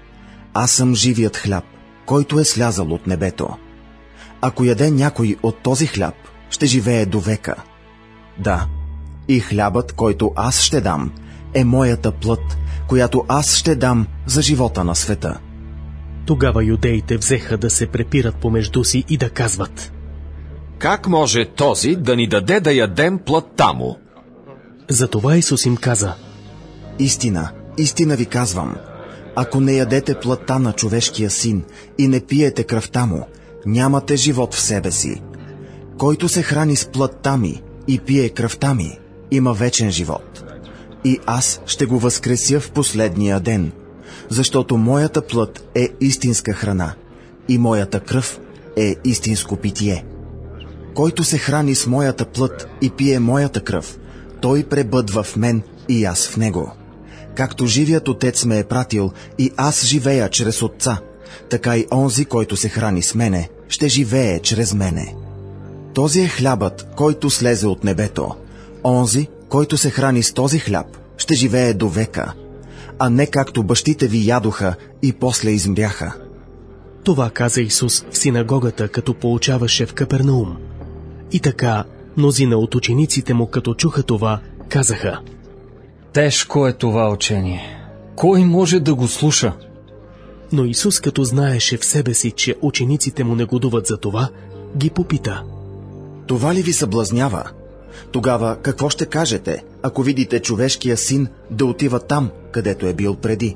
Аз съм живият хляб, който е слязал от небето. Ако яде някой от този хляб, ще живее до века. Да, и хлябът, който аз ще дам, е моята плът, която аз ще дам за живота на света. Тогава юдеите взеха да се препират помежду си и да казват: Как може този да ни даде да ядем плътта му? Затова Исус им каза: Истина, истина ви казвам: ако не ядете плътта на човешкия син и не пиете кръвта му, нямате живот в себе си. Който се храни с плътта ми и пие кръвта ми, има вечен живот. И аз ще го възкреся в последния ден, защото моята плът е истинска храна и моята кръв е истинско питие. Който се храни с моята плът и пие моята кръв, той пребъдва в мен и аз в него. Както живият Отец ме е пратил и аз живея чрез Отца, така и онзи, който се храни с мене, ще живее чрез мене. Този е хлябът, който слезе от небето. Онзи, който се храни с този хляб, ще живее до века, а не както бащите ви ядоха и после измряха. Това каза Исус в синагогата, като поучаваше в Капернаум. И така, мнозина от учениците му, като чуха това, казаха: Тежко е това учение. Кой може да го слуша? Но Исус, като знаеше в себе си, че учениците му негодуват за това, ги попита: Това ли ви съблазнява? Тогава какво ще кажете, ако видите човешкия син да отива там, където е бил преди?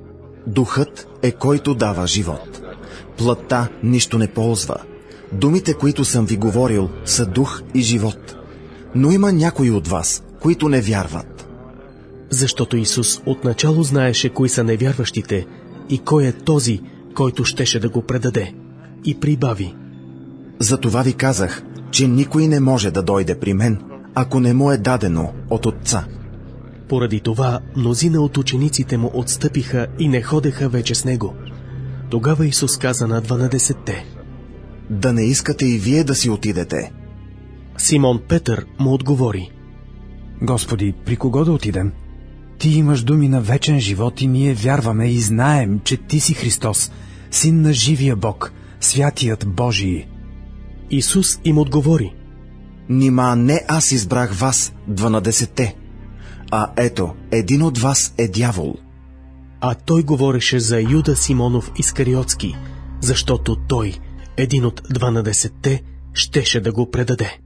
Духът е, който дава живот. Плътта нищо не ползва. Думите, които съм ви говорил, са дух и живот. Но има някои от вас, които не вярват. Защото Исус отначало знаеше кои са невярващите и кой е този, който щеше да го предаде. И прибави: Затова ви казах, че никой не може да дойде при мен, ако не му е дадено от Отца. Поради това мнозина от учениците му отстъпиха и не ходеха вече с него. Тогава Исус каза на 12-те: Да не искате и вие да си отидете? Симон Петър му отговори: Господи, при кого да отидем? Ти имаш думи на вечен живот и ние вярваме и знаем, че Ти си Христос, Син на живия Бог, Святият Божий. Исус им отговори: Нима не аз избрах вас, 12-те, а ето, един от вас е дявол. А той говореше за Юда Симонов Искариотски, защото той, един от 12-те, щеше да го предаде.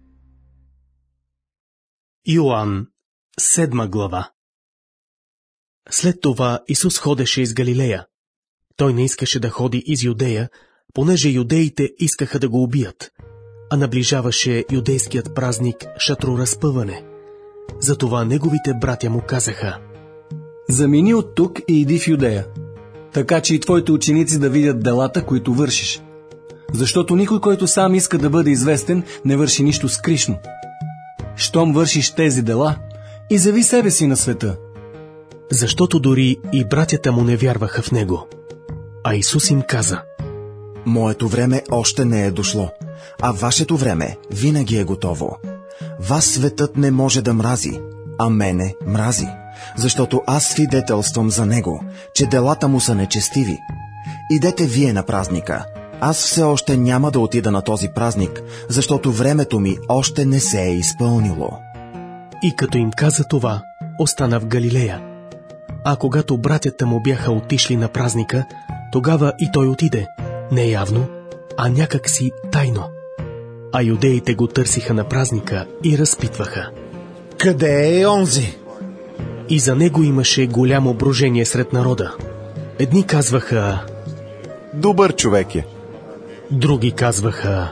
Йоан, 7 глава. След това Исус ходеше из Галилея. Той не искаше да ходи из Юдея, понеже юдеите искаха да го убият, а наближаваше юдейският празник Шатроразпъване. Затова неговите братя му казаха: Замини от тук и иди в Юдея, така че и твоите ученици да видят делата, които вършиш. Защото никой, който сам иска да бъде известен, не върши нищо скришно. Щом вършиш тези дела, изяви себе си на света. Защото дори и братята му не вярваха в него. А Исус им каза: Моето време още не е дошло, а вашето време винаги е готово. Вас светът не може да мрази, а мене мрази, защото аз свидетелствам за него, че делата му са нечестиви. Идете вие на празника, Аз все още няма да отида на този празник, защото времето ми още не се е изпълнило. И като им каза това, остана в Галилея. А когато братята му бяха отишли на празника, тогава и той отиде, не явно, а някак си тайно. А юдеите го търсиха на празника и разпитваха: къде е онзи? И за него имаше голямо брожение сред народа. Едни казваха: добър човек е. Други казваха: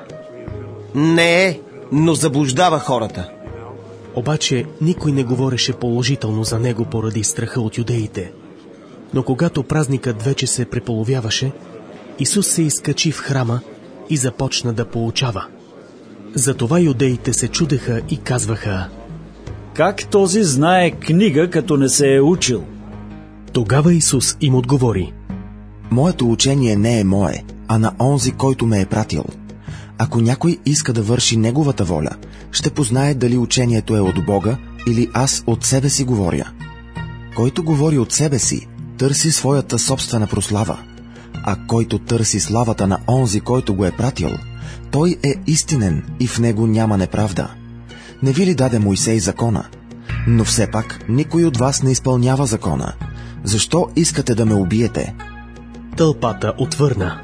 не е, но заблуждава хората. Обаче никой не говореше положително за него поради страха от юдеите. Но когато празникът вече се преполовяваше, Исус се изкачи в храма и започна да поучава. Затова юдеите се чудеха и казваха: как този знае книга, като не се е учил? Тогава Исус им отговори: моето учение не е мое, а на онзи, който ме е пратил. Ако някой иска да върши неговата воля, ще познае дали учението е от Бога или аз от себе си говоря. Който говори от себе си, търси своята собствена прослава, а който търси славата на онзи, който го е пратил, той е истинен и в него няма неправда. Не ви ли даде Мойсей закона? Но все пак никой от вас не изпълнява закона. Защо искате да ме убиете? Тълпата отвърна: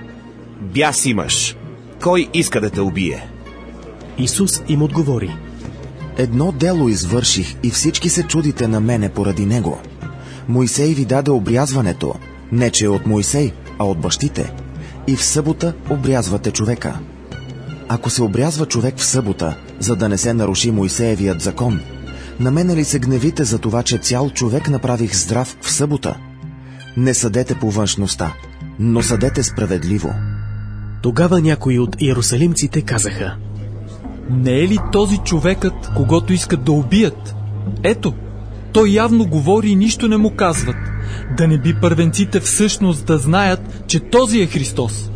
бяс имаш. Кой иска да те убие? Исус им отговори: едно дело извърших и всички се чудите на мене поради него. Мойсей ви даде обрязването, не че е от Мойсей, а от бащите. И в събота обрязвате човека. Ако се обрязва човек в събота, за да не се наруши Мойсеевият закон, на мене ли се гневите за това, че цял човек направих здрав в събота? Не съдете по външността, но съдете справедливо. Тогава някои от иерусалимците казаха: не е ли този човекът, когато искат да убият? Ето, той явно говори и нищо не му казват. Да не би първенците всъщност да знаят, че този е Христос.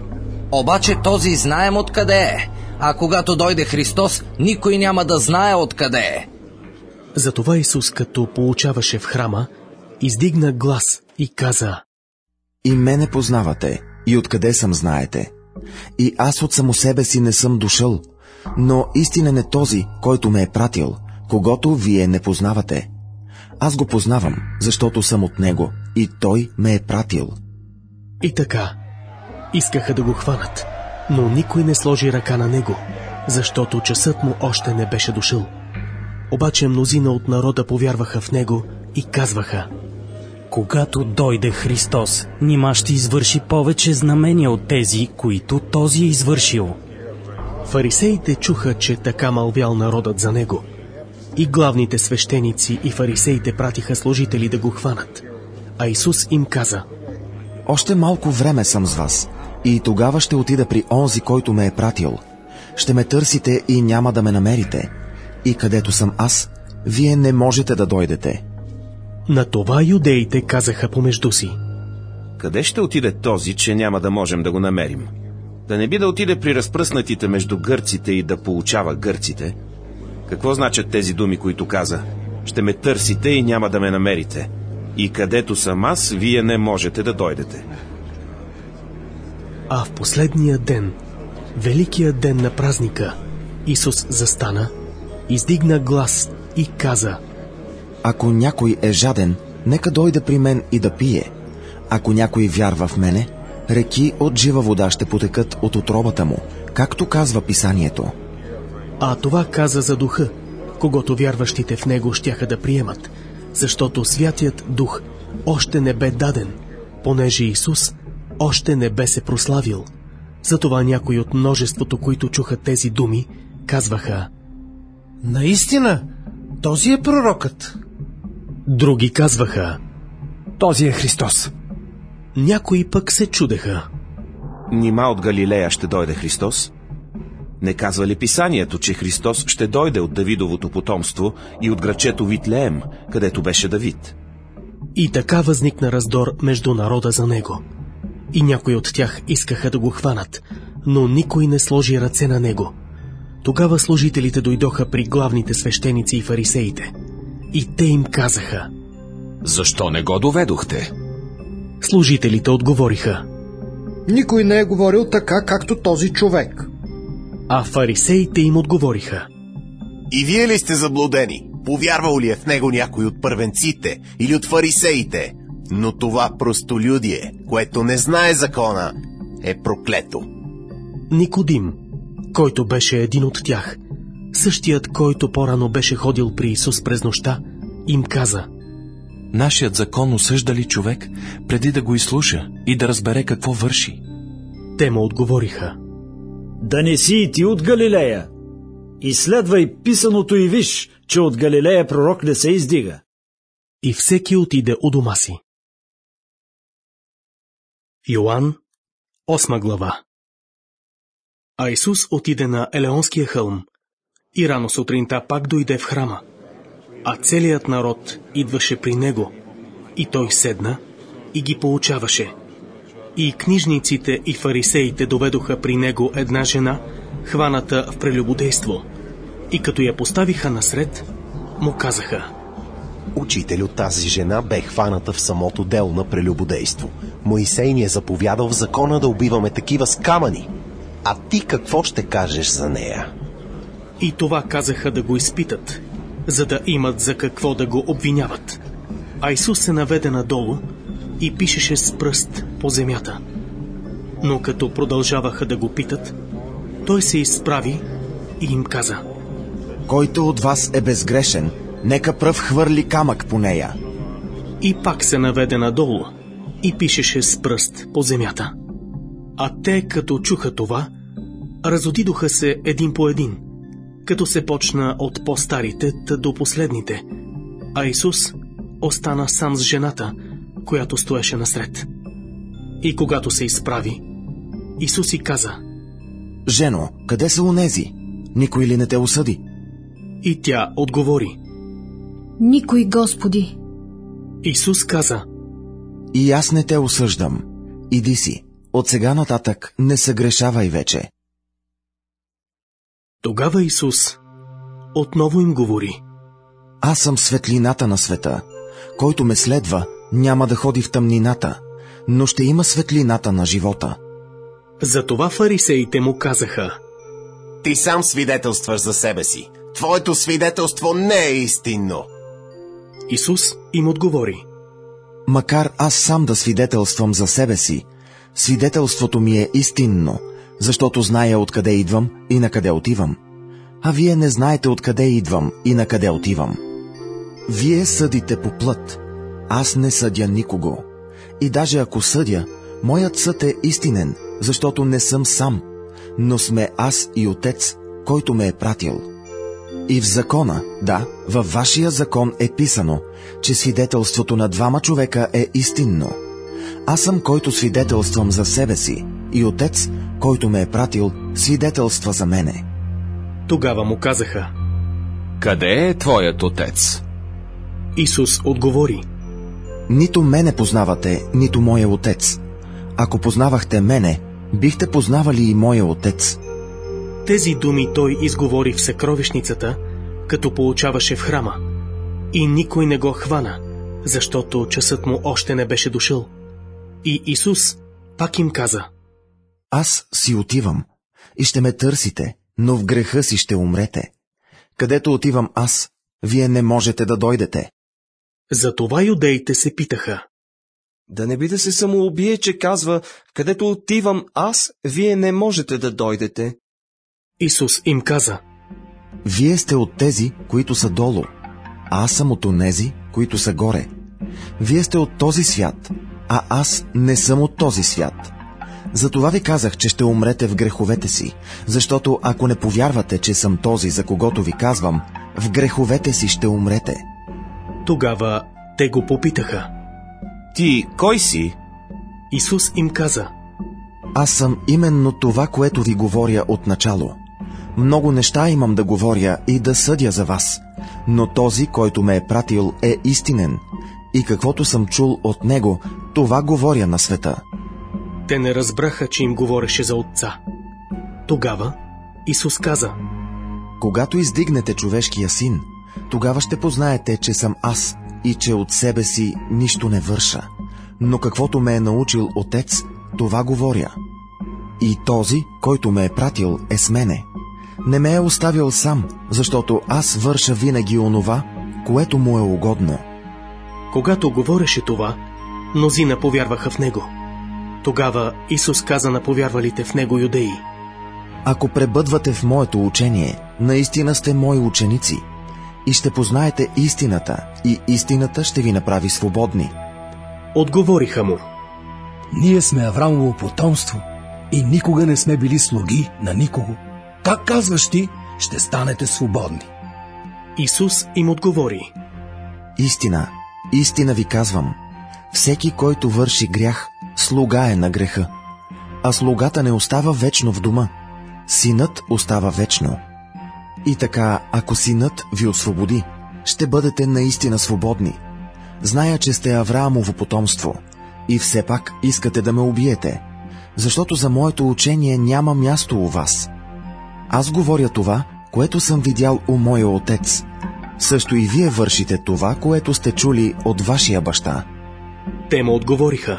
Обаче този знаем откъде е, а когато дойде Христос, никой няма да знае откъде е. Затова Исус, като поучаваше в храма, издигна глас и каза: и мене познавате, и откъде съм знаете. И аз от само себе си не съм дошъл, но истинен е този, който ме е пратил, когото вие не познавате. Аз го познавам, защото съм от него, и той ме е пратил. И така, искаха да го хванат, но никой не сложи ръка на него, защото часът му още не беше дошъл. Обаче мнозина от народа повярваха в него и казваха: когато дойде Христос, нима ще извърши повече знамения от тези, които този е извършил. Фарисеите чуха, че така мълвял народът за него. И главните свещеници и фарисеите пратиха служители да го хванат. А Исус им каза: още малко време съм с вас, и тогава ще отида при онзи, който ме е пратил. Ще ме търсите и няма да ме намерите. И където съм аз, вие не можете да дойдете. На това юдеите казаха помежду си: къде ще отиде този, че няма да можем да го намерим? Да не би да отиде при разпръснатите между гърците и да поучава гърците? Какво значат тези думи, които каза: ще ме търсите и няма да ме намерите? И където съм аз, вие не можете да дойдете. А в последния ден, великия ден на празника, Исус застана, издигна глас и каза: ако някой е жаден, нека дойде при мен и да пие. Ако някой вярва в мене, реки от жива вода ще потекат от утробата му, както казва писанието. А това каза за духа, когато вярващите в него щяха да приемат, защото Святият Дух още не бе даден, понеже Исус още не бе се прославил. Затова някои от множеството, които чуха тези думи, казваха: наистина, този е пророкът. Други казваха: този е Христос. Някои пък се чудеха: нима от Галилея ще дойде Христос? Не казва ли писанието, че Христос ще дойде от Давидовото потомство и от градчето Витлеем, където беше Давид? И така възникна раздор между народа за него. И някои от тях искаха да го хванат, но никой не сложи ръце на него. Тогава служителите дойдоха при главните свещеници и фарисеите. И те им казаха: защо не го доведохте? Служителите отговориха: Никой не е говорил така, както този човек. А фарисеите им отговориха: И вие ли сте заблудени? Повярвал ли е в него някой от първенците или от фарисеите? Но това простолюдие, което не знае закона, е проклето. Никодим, който беше един от тях, същият, който по-рано беше ходил при Исус през нощта, им каза: Нашият закон осъжда ли човек, преди да го изслуша и да разбере какво върши? Те му отговориха: Да не си и ти от Галилея. Изследвай писаното и виж, че от Галилея пророк не се издига. И всеки отиде у дома си. Йоан, 8 глава. А Исус отиде на Елеонския хълм и рано сутринта пак дойде в храма, а целият народ идваше при него, и той седна и ги поучаваше. И книжниците и фарисеите доведоха при него една жена, хваната в прелюбодейство, и като я поставиха насред, му казаха: Учителю, тази жена бе хваната в самото дело на прелюбодейство. Моисей ни е заповядал в закона да убиваме такива с камъни. А ти какво ще кажеш за нея? И това казаха да го изпитат, за да имат за какво да го обвиняват. А Исус се наведе надолу и пишеше с пръст по земята. Но като продължаваха да го питат, той се изправи и им каза: Който от вас е безгрешен, нека пръв хвърли камък по нея. И пак се наведе надолу и пишеше с пръст по земята. А те, като чуха това, разотидоха се един по един, като се почна от по-старите до последните, а Исус остана сам с жената, която стоеше насред. И когато се изправи, Исус и каза: Жено, къде са онези? Никой ли не те осъди? И тя отговори: Никой, Господи. Исус каза: И аз не те осъждам. Иди си. От сега нататък не съгрешавай вече. Тогава Исус отново им говори: Аз съм светлината на света. Който ме следва, няма да ходи в тъмнината, но ще има светлината на живота. Затова фарисеите му казаха: Ти сам свидетелстваш за себе си. Твоето свидетелство не е истинно. Исус им отговори: Макар аз сам да свидетелствам за себе си, свидетелството ми е истинно, защото зная откъде идвам и на къде отивам. А вие не знаете откъде идвам и на къде отивам. Вие съдите по плът, аз не съдя никого. И даже ако съдя, моят съд е истинен, защото не съм сам, но сме аз и Отец, който ме е пратил. И в закона, да, във вашия закон е писано, че свидетелството на двама човека е истинно. Аз съм, който свидетелствам за себе си, и Отец, който ме е пратил, свидетелства за мене. Тогава му казаха: Къде е твоят отец? Исус отговори: Нито мене познавате, нито моя Отец. Ако познавахте мене, бихте познавали и моя Отец. Тези думи той изговори в съкровищницата, като поучаваше в храма. И никой не го хвана, защото часът му още не беше дошъл. И Исус пак им каза: Аз си отивам и ще ме търсите, но в греха си ще умрете. Където отивам аз, вие не можете да дойдете. Затова юдеите се питаха: Да не би да се самоубие, че казва: където отивам аз, вие не можете да дойдете. Исус им каза: Вие сте от тези, които са долу, а аз съм от онези, които са горе. Вие сте от този свят, а аз не съм от този свят. Затова ви казах, че ще умрете в греховете си, защото ако не повярвате, че съм този, за когото ви казвам, в греховете си ще умрете. Тогава те го попитаха: Ти кой си? Исус им каза: Аз съм именно това, което ви говоря от начало. Много неща имам да говоря и да съдя за вас, но този, който ме е пратил, е истинен, и каквото съм чул от него, това говоря на света. Те не разбраха, че им говореше за Отца. Тогава Исус каза: Когато издигнете човешкия син, тогава ще познаете, че съм аз и че от себе си нищо не върша, но каквото ме е научил Отец, това говоря. И този, който ме е пратил, е с мене. Не ме е оставил сам, защото аз върша винаги онова, което му е угодно. Когато говореше това, мнозина повярваха в него. Тогава Исус каза на повярвалите в него юдеи: Ако пребъдвате в моето учение, наистина сте мои ученици и ще познаете истината, и истината ще ви направи свободни. Отговориха му: Ние сме Аврамово потомство и никога не сме били слуги на никого. Как казваш ти, ще станете свободни? Исус им отговори: Истина, истина ви казвам, всеки, който върши грях, слуга е на греха. А слугата не остава вечно в дома, синът остава вечно. И така, ако синът ви освободи, ще бъдете наистина свободни. Зная, че сте Авраамово потомство и все пак искате да ме убиете, защото за моето учение няма място у вас. Аз говоря това, което съм видял у моя отец. Също и вие вършите това, което сте чули от вашия баща. Те му отговориха: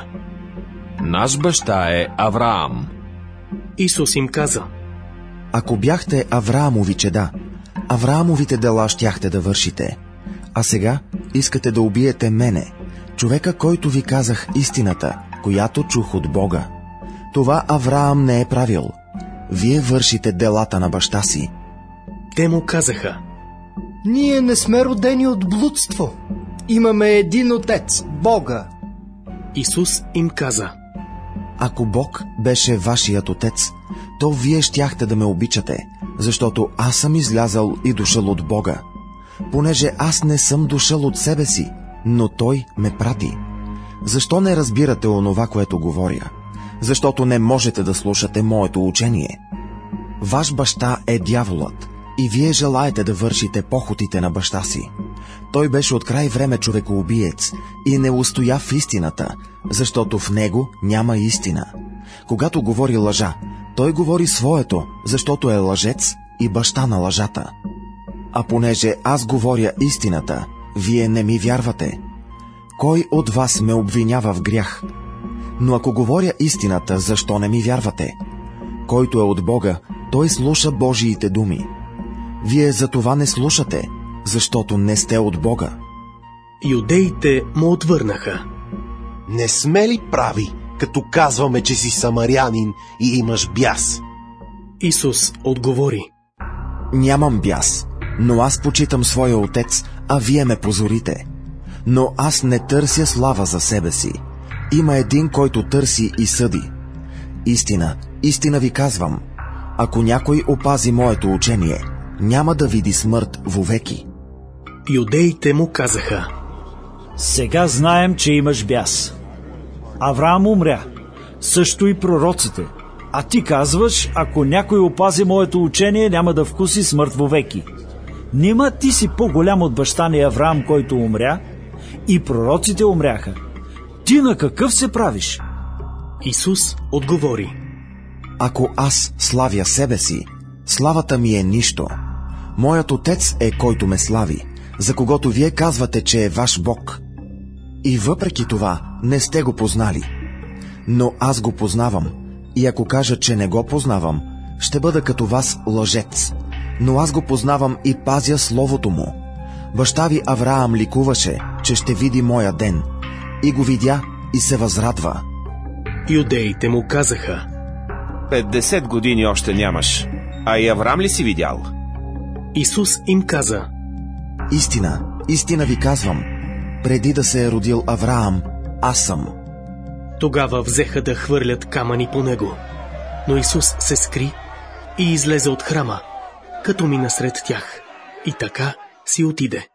Наш баща е Авраам. Исус им каза: Ако бяхте Авраамови чеда, Авраамовите дела щяхте да вършите. А сега искате да убиете мене, човека, който ви казах истината, която чух от Бога. Това Авраам не е правил. Вие вършите делата на баща си. Те му казаха: Ние не сме родени от блудство. Имаме един отец, Бога. Исус им каза: Ако Бог беше вашият отец, то вие щяхте да ме обичате, защото аз съм излязъл и дошъл от Бога. Понеже аз не съм дошъл от себе си, но Той ме прати. Защо не разбирате онова, което говоря? Защото не можете да слушате моето учение. Ваш баща е дяволът и вие желаете да вършите похотите на баща си. Той беше от край време човекоубиец и не устоя в истината, защото в него няма истина. Когато говори лъжа, той говори своето, защото е лъжец и баща на лъжата. А понеже аз говоря истината, вие не ми вярвате. Кой от вас ме обвинява в грях? Но ако говоря истината, защо не ми вярвате? Който е от Бога, той слуша Божиите думи. Вие за това не слушате, защото не сте от Бога. Юдеите му отвърнаха: Не сме ли прави, като казваме, че си самарянин и имаш бяс? Исус отговори: Нямам бяс, но аз почитам своя отец, а вие ме позорите. Но аз не търся слава за себе си. Има един, който търси и съди. Истина, истина ви казвам, ако някой опази моето учение, няма да види смърт вовеки. Юдеите му казаха: Сега знаем, че имаш бяс. Авраам умря, също и пророците. А ти казваш, ако някой опази моето учение, няма да вкуси смърт вовеки. Нима ти си по-голям от баща ни Авраам, който умря? И пророците умряха. Ти на какъв се правиш? Исус отговори: Ако аз славя себе си, славата ми е нищо. Моят отец е, който ме слави, за когото вие казвате, че е ваш Бог. И въпреки това не сте го познали. Но аз го познавам, и ако кажа, че не го познавам, ще бъда като вас лъжец. Но аз го познавам и пазя словото му. Баща ви Авраам ликуваше, че ще види моя ден. И го видя и се възрадва. Юдеите му казаха: 50 години още нямаш, а и Авраам ли си видял? Исус им каза: Истина, истина ви казвам, преди да се е родил Авраам, аз съм. Тогава взеха да хвърлят камъни по него. Но Исус се скри и излезе от храма, като мина сред тях, и така си отиде.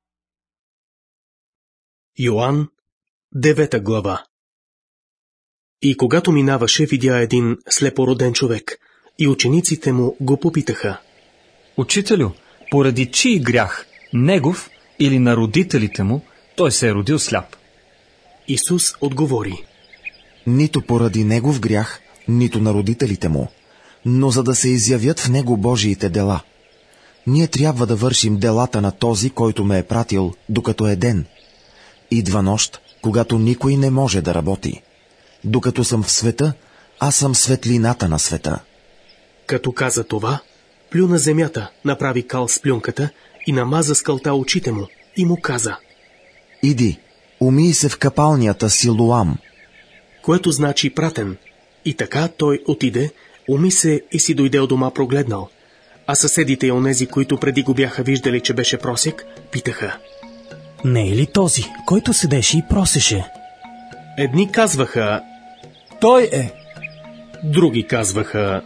Йоан, 9 глава. И когато минаваше, видя един слепороден човек, и учениците му го попитаха: Учителю, поради чий грях, негов или на родителите му, той се е родил сляп? Исус отговори: Нито поради негов грях, нито на родителите му, но за да се изявят в него Божиите дела. Ние трябва да вършим делата на този, който ме е пратил, докато е ден. Идва нощ, когато никой не може да работи. Докато съм в света, аз съм светлината на света. Като каза това, плю на земята, направи кал с плюнката и намаза с кълта очите му и му каза: Иди, умий се в капалнята Силуам. Което значи пратен. И така той отиде, уми се и си дойде от дома прогледнал. А съседите и онези, които преди го бяха виждали, че беше просек, питаха: Не е ли този, който седеше и просеше? Едни казваха: Той е. Други казваха: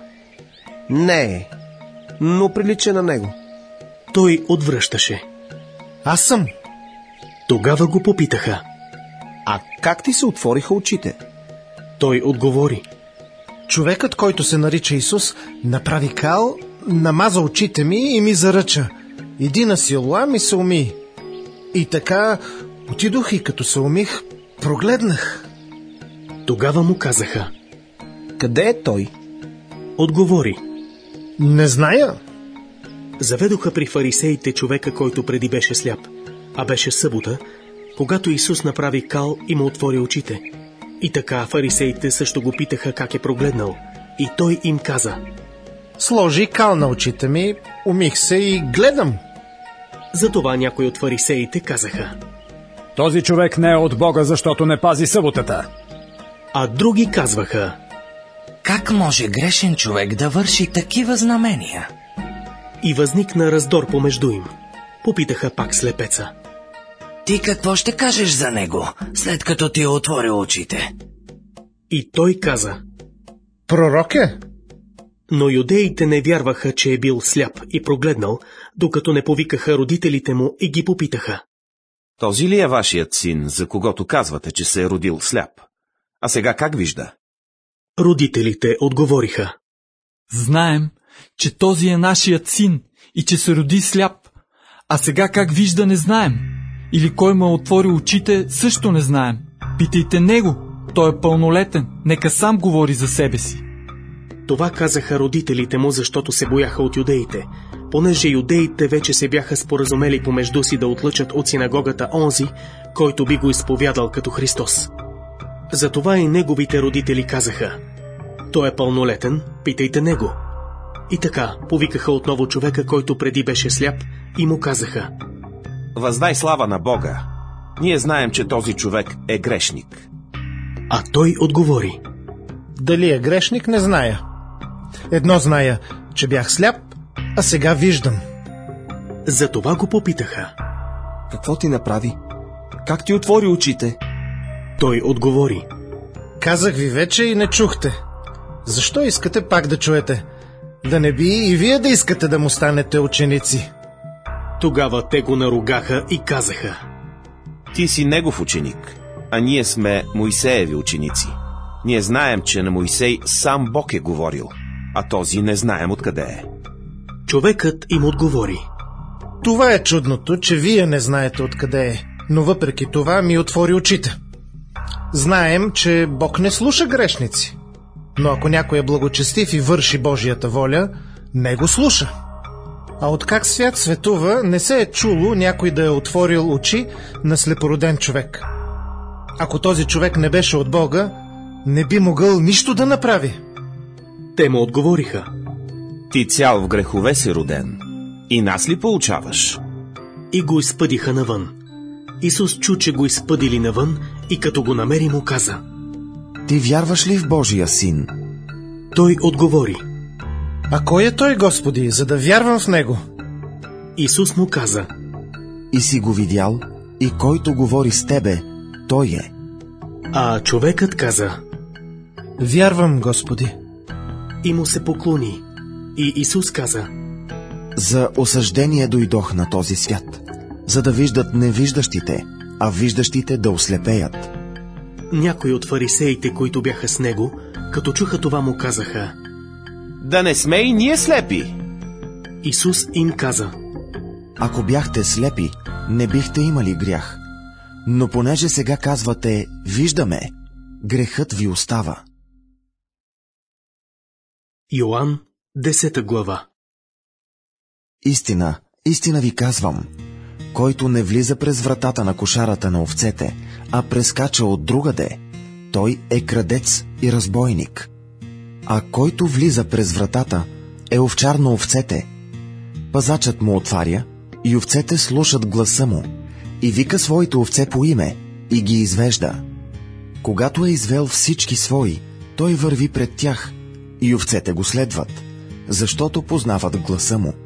Не е, но прилича на него. Той отвръщаше: Аз съм. Тогава го попитаха: А как ти се отвориха очите? Той отговори: Човекът, който се нарича Исус, направи кал, намаза очите ми и ми заръча: Иди на Силуам и се умий. И така отидох и като се умих, прогледнах. Тогава му казаха: Къде е той? Отговори: Не зная. Заведоха при фарисеите човека, който преди беше сляп, а беше събота, когато Исус направи кал и му отвори очите. И така фарисеите също го питаха как е прогледнал. И той им каза: Сложи кал на очите ми, умих се и гледам. Затова някои от фарисеите казаха: Този човек не е от Бога, защото не пази съботата. А други казваха: Как може грешен човек да върши такива знамения? И възникна раздор помежду им. Попитаха пак слепеца: Ти какво ще кажеш за него, след като ти е отворил очите? И той каза: Пророк е. Но юдеите не вярваха, че е бил сляп и прогледнал, докато не повикаха родителите му и ги попитаха: Този ли е вашият син, за когото казвате, че се е родил сляп? А сега как вижда? Родителите отговориха: Знаем, че този е нашият син и че се роди сляп. А сега как вижда не знаем. Или кой му отвори очите също не знаем. Питайте него, той е пълнолетен, нека сам говори за себе си. Това казаха родителите му, защото се бояха от юдеите, понеже юдеите вече се бяха споразумели помежду си да отлъчат от синагогата онзи, който би го изповядал като Христос. Затова и неговите родители казаха: Той е пълнолетен, питайте него. И така повикаха отново човека, който преди беше сляп, и му казаха: Въздай слава на Бога. Ние знаем, че този човек е грешник. А той отговори: Дали е грешник, не зная. Едно зная, че бях сляп, а сега виждам. Затова го попитаха: Какво ти направи? Как ти отвори очите? Той отговори: Казах ви вече и не чухте. Защо искате пак да чуете? Да не би и вие да искате да му станете ученици. Тогава те го наругаха и казаха: Ти си негов ученик, а ние сме Моисееви ученици. Ние знаем, че на Моисей сам Бог е говорил, а този не знаем откъде е. Човекът им отговори: Това е чудното, че вие не знаете откъде е, но въпреки това ми отвори очите. Знаем, че Бог не слуша грешници, но ако някой е благочестив и върши Божията воля, не го слуша. А откак свят светува, не се е чуло някой да е отворил очи на слепороден човек. Ако този човек не беше от Бога, не би могъл нищо да направи. Те му отговориха: Ти цял в грехове си роден. И нас ли поучаваш? И го изпъдиха навън. Исус чу, че го изпъдили навън, и като го намери му каза: Ти вярваш ли в Божия син? Той отговори: А кой е той, Господи, за да вярвам в него? Исус му каза: И си го видял, и който говори с тебе, той е. А човекът каза: Вярвам, Господи. И му се поклони. И Исус каза: За осъждение дойдох на този свят, за да виждат невиждащите, а виждащите да ослепеят. Някои от фарисеите, които бяха с него, като чуха това, му казаха: Да не сме и ние слепи. Исус им каза: Ако бяхте слепи, не бихте имали грях. Но понеже сега казвате: виждаме, грехът ви остава. Йоан, 10 глава. Истина, истина ви казвам, който не влиза през вратата на кошарата на овцете, а прескача от другаде, той е крадец и разбойник. А който влиза през вратата, е овчар на овцете. Пазачът му отваря, и овцете слушат гласа му, и вика своите овце по име, и ги извежда. Когато е извел всички свои, той върви пред тях, и овцете го следват, защото познават гласа му.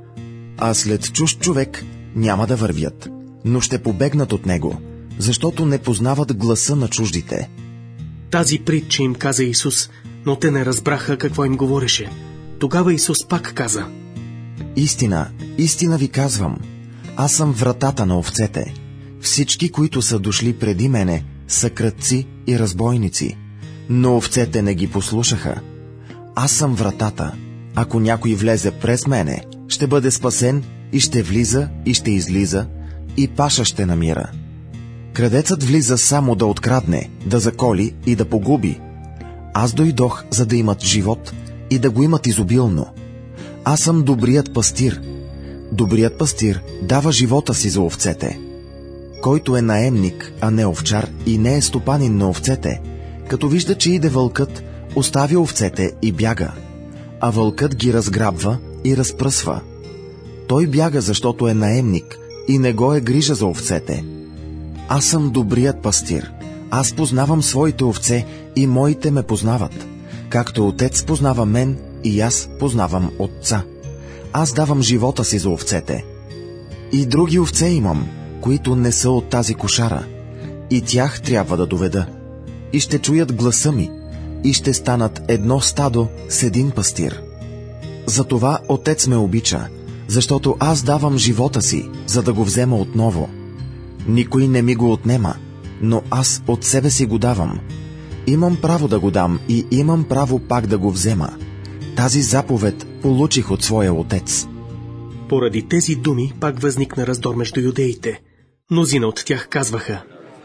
А след чужд човек няма да вървят, но ще побегнат от него, защото не познават гласа на чуждите. Тази притча им каза Исус, но те не разбраха какво им говореше. Тогава Исус пак каза: Истина, истина ви казвам, аз съм вратата на овцете. Всички, които са дошли преди мене, са крадци и разбойници, но овцете не ги послушаха. Аз съм вратата. Ако някой влезе през мене, ще бъде спасен и ще влиза и ще излиза, и паша ще намира. Крадецът влиза само да открадне, да заколи и да погуби. Аз дойдох, за да имат живот и да го имат изобилно. Аз съм добрият пастир. Добрият пастир дава живота си за овцете. Който е наемник, а не овчар, и не е стопанин на овцете, като вижда, че иде вълкът, оставя овцете и бяга, а вълкът ги разграбва и разпръсва. Той бяга, защото е наемник и не го е грижа за овцете. Аз съм добрият пастир. Аз познавам своите овце и моите ме познават, както Отец познава мен и аз познавам Отца. Аз давам живота си за овцете. И други овце имам, които не са от тази кошара, и тях трябва да доведа. И ще чуят гласа ми, и ще станат едно стадо с един пастир. Затова Отец ме обича, защото аз давам живота си, за да го взема отново. Никой не ми го отнема, но аз от себе си го давам. Имам право да го дам и имам право пак да го взема. Тази заповед получих от своя Отец. Поради тези думи пак възникна раздор между юдеите. Мнозина от тях казваха: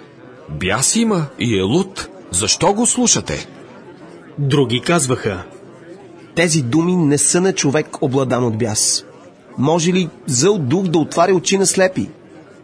Бяс има и е луд. Защо го слушате? Други казваха: Тези думи не са на човек обладан от бяс. Може ли зъл дух да отваря очи на слепи?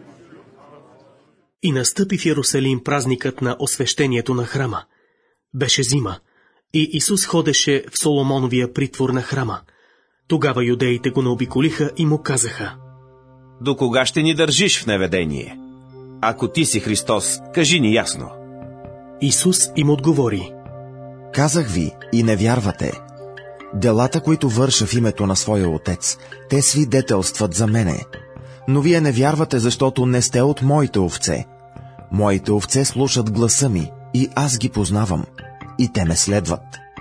И настъпи в Йерусалим празникът на освещението на храма. Беше зима, и Исус ходеше в Соломоновия притвор на храма. Тогава юдеите го наобиколиха и му казаха: До кога ще ни държиш в неведение? Ако ти си Христос, кажи ни ясно. Исус им отговори: Казах ви и не вярвате. Делата, които върша в името на своя Отец, те свидетелстват за мене. Но вие не вярвате, защото не сте от моите овце. Моите овце слушат гласа ми, и аз ги познавам, и те ме следват.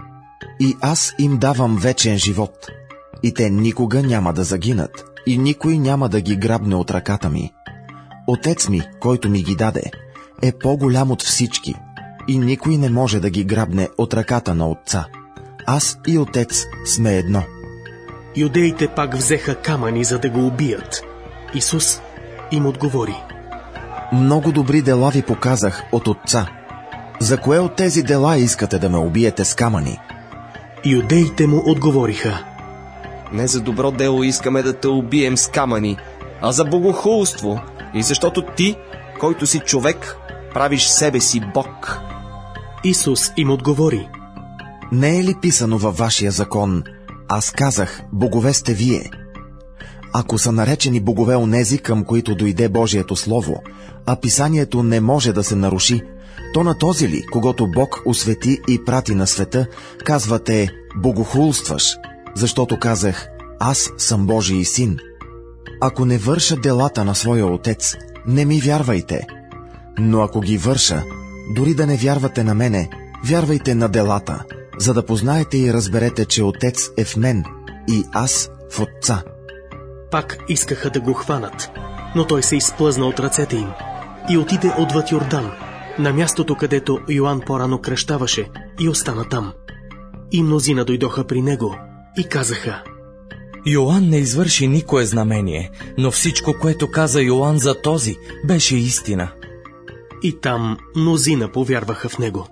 И аз им давам вечен живот, и те никога няма да загинат, и никой няма да ги грабне от ръката ми. Отец ми, който ми ги даде, е по-голям от всички, и никой не може да ги грабне от ръката на Отца. Аз и Отец сме едно. Юдеите пак взеха камъни, за да го убият. Исус им отговори: Много добри дела ви показах от Отца. За кое от тези дела искате да ме убиете с камъни? Юдеите му отговориха: Не за добро дело искаме да те убием с камъни, а за богохулство, и защото ти, който си човек, правиш себе си Бог. Исус им отговори: Не е ли писано във вашия закон: Аз казах, богове сте вие? Ако са наречени богове онези, към които дойде Божието Слово, а писанието не може да се наруши, то на този ли, когато Бог освети и прати на света, казвате: богохулстваш, защото казах: аз съм Божий син? Ако не върша делата на своя Отец, не ми вярвайте. Но ако ги върша, дори да не вярвате на мене, вярвайте на делата, за да познаете и разберете, че Отец е в мен и аз в Отца. Пак искаха да го хванат, но той се изплъзна от ръцете им и отиде отвъд Йордан, на мястото, където Йоан по-рано кръщаваше, и остана там. И мнозина дойдоха при него и казаха: Йоан не извърши никое знамение, но всичко, което каза Йоан за този, беше истина. И там мнозина повярваха в него.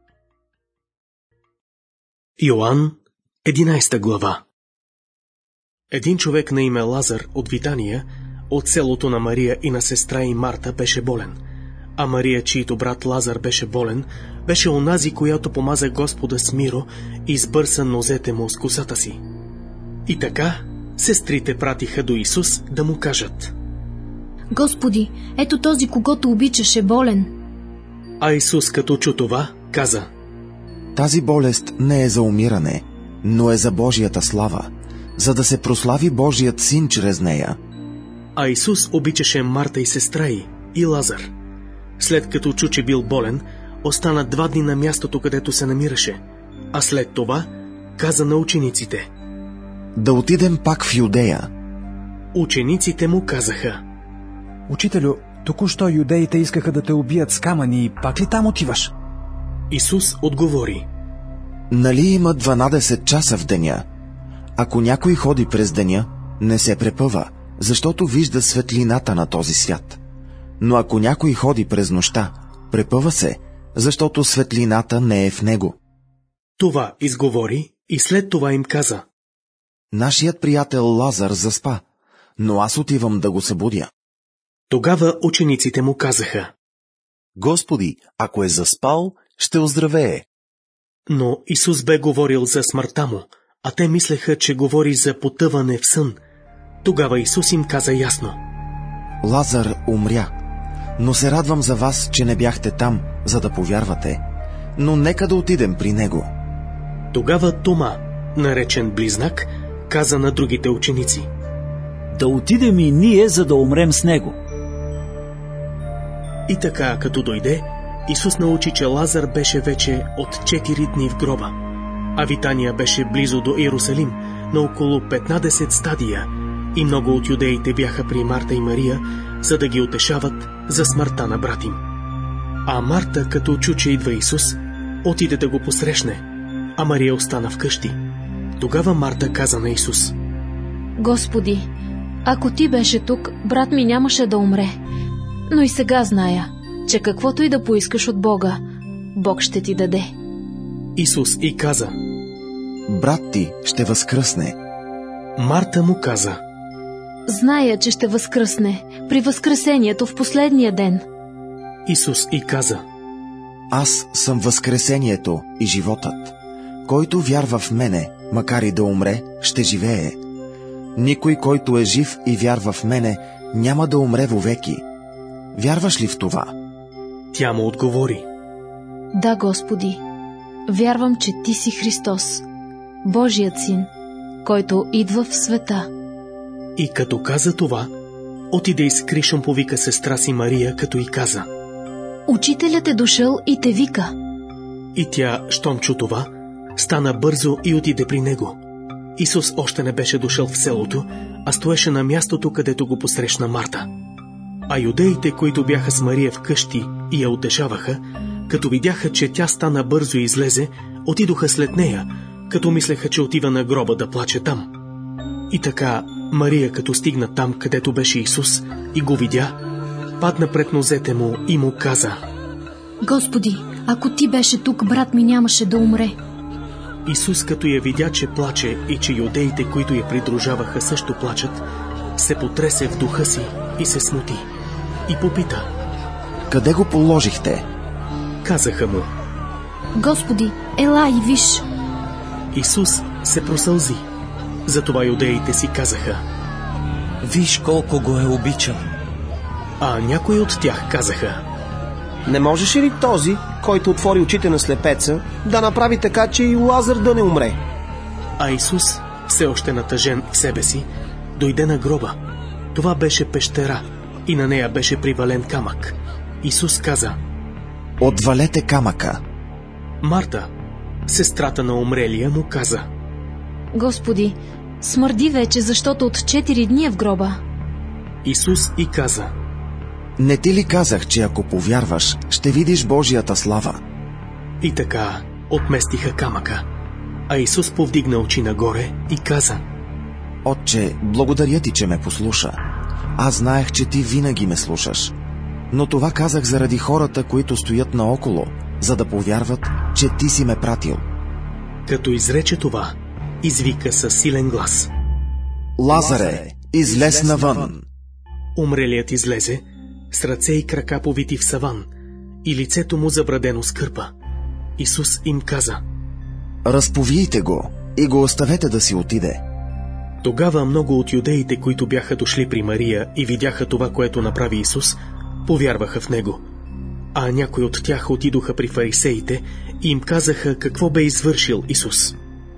Йоан, 11 глава. Един човек на име Лазар от Витания, от селото на Мария и на сестра и Марта, беше болен. А Мария, чийто брат Лазар беше болен, беше онази, която помаза Господа с миро и избърса нозете му с косата си. И така сестрите пратиха до Исус да му кажат: Господи, ето този, когото обичаш, е болен. А Исус, като чу това, каза: Тази болест не е за умиране, но е за Божията слава, за да се прослави Божият син чрез нея. А Исус обичаше Марта и сестра й, и Лазар. След като чу, че бил болен, остана 2 дни на мястото, където се намираше, а след това каза на учениците: Да отидем пак в Юдея. Учениците му казаха: Учителю, току-що юдеите искаха да те убият с камъни и пак ли там отиваш? Исус отговори: Нали има 12 часа в деня? Ако някой ходи през деня, не се препъва, защото вижда светлината на този свят. Но ако някой ходи през нощта, препъва се, защото светлината не е в него. Това изговори и след това им каза: Нашият приятел Лазар заспа, но аз отивам да го събудя. Тогава учениците му казаха: Господи, ако е заспал, ще оздравее. Но Исус бе говорил за смъртта му, а те мислеха, че говори за потъване в сън. Тогава Исус им каза ясно: Лазар умря, но се радвам за вас, че не бяхте там, за да повярвате. Но нека да отидем при него. Тогава Тома, наречен Близнак, каза на другите ученици: Да отидем и ние, за да умрем с него. И така, като дойде, Исус научи, че Лазар беше вече от 4 дни в гроба, а Витания беше близо до Иерусалим, на около 15 стадия, и много от юдеите бяха при Марта и Мария, за да ги утешават за смъртта на брат им. А Марта, като чу, че идва Исус, отиде да го посрещне, а Мария остана вкъщи. Тогава Марта каза на Исус: Господи, ако ти беше тук, брат ми нямаше да умре. Но и сега зная, че каквото и да поискаш от Бога, Бог ще ти даде. Исус и каза: Брат ти ще възкръсне. Марта му каза: Зная, че ще възкръсне при възкресението в последния ден. Исус и каза: Аз съм възкресението и животът. Който вярва в мене, макар и да умре, ще живее. Никой, който е жив и вярва в мене, няма да умре вовеки. Вярваш ли в това? Тя му отговори: Да, Господи, вярвам, че Ти си Христос, Божият син, който идва в света. И като каза това, отиде и с кришом повика сестра си Мария, като й каза: Учителят е дошъл и те вика. И тя, щом чу това, стана бързо и отиде при него. Исус още не беше дошъл в селото, а стоеше на мястото, където го посрещна Марта. А юдеите, които бяха с Мария вкъщи и я утешаваха, като видяха, че тя стана бързо и излезе, отидоха след нея, като мислеха, че отива на гроба да плаче там. И така Мария, като стигна там, където беше Исус, и го видя, падна пред нозете му и му каза: Господи, ако Ти беше тук, брат ми нямаше да умре. Исус, като я видя, че плаче и че юдеите, които я придружаваха, също плачат, се потресе в духа си и се смути. И попита: Къде го положихте? Казаха му: Господи, ела и виж. Исус се просълзи. Затова юдеите си казаха: Виж колко го е обичал. А някои от тях казаха: Не можеше ли този, който отвори очите на слепеца, да направи така, че и Лазар да не умре? А Исус, все още натъжен в себе си, дойде на гроба. Това беше пещера и на нея беше привален камък. Исус каза: Отвалете камъка. Марта, сестрата на умрелия, му каза: Господи, смърди вече, защото от 4 дни е в гроба. Исус и каза: Не ти ли казах, че ако повярваш, ще видиш Божията слава? И така отместиха камъка. А Исус повдигна очи нагоре и каза: Отче, благодаря ти, че ме послуша. Аз знаех, че ти винаги ме слушаш. Но това казах заради хората, които стоят наоколо, за да повярват, че ти си ме пратил. Като изрече това, извика със силен глас: Лазаре, излез навън! Умрелият излезе, с ръце и крака повити в саван и лицето му забрадено с кърпа. Исус им каза: разповийте го и го оставете да си отиде. Тогава много от юдеите, които бяха дошли при Мария и видяха това, което направи Исус, повярваха в него. А някои от тях отидоха при фарисеите и им казаха какво бе извършил Исус.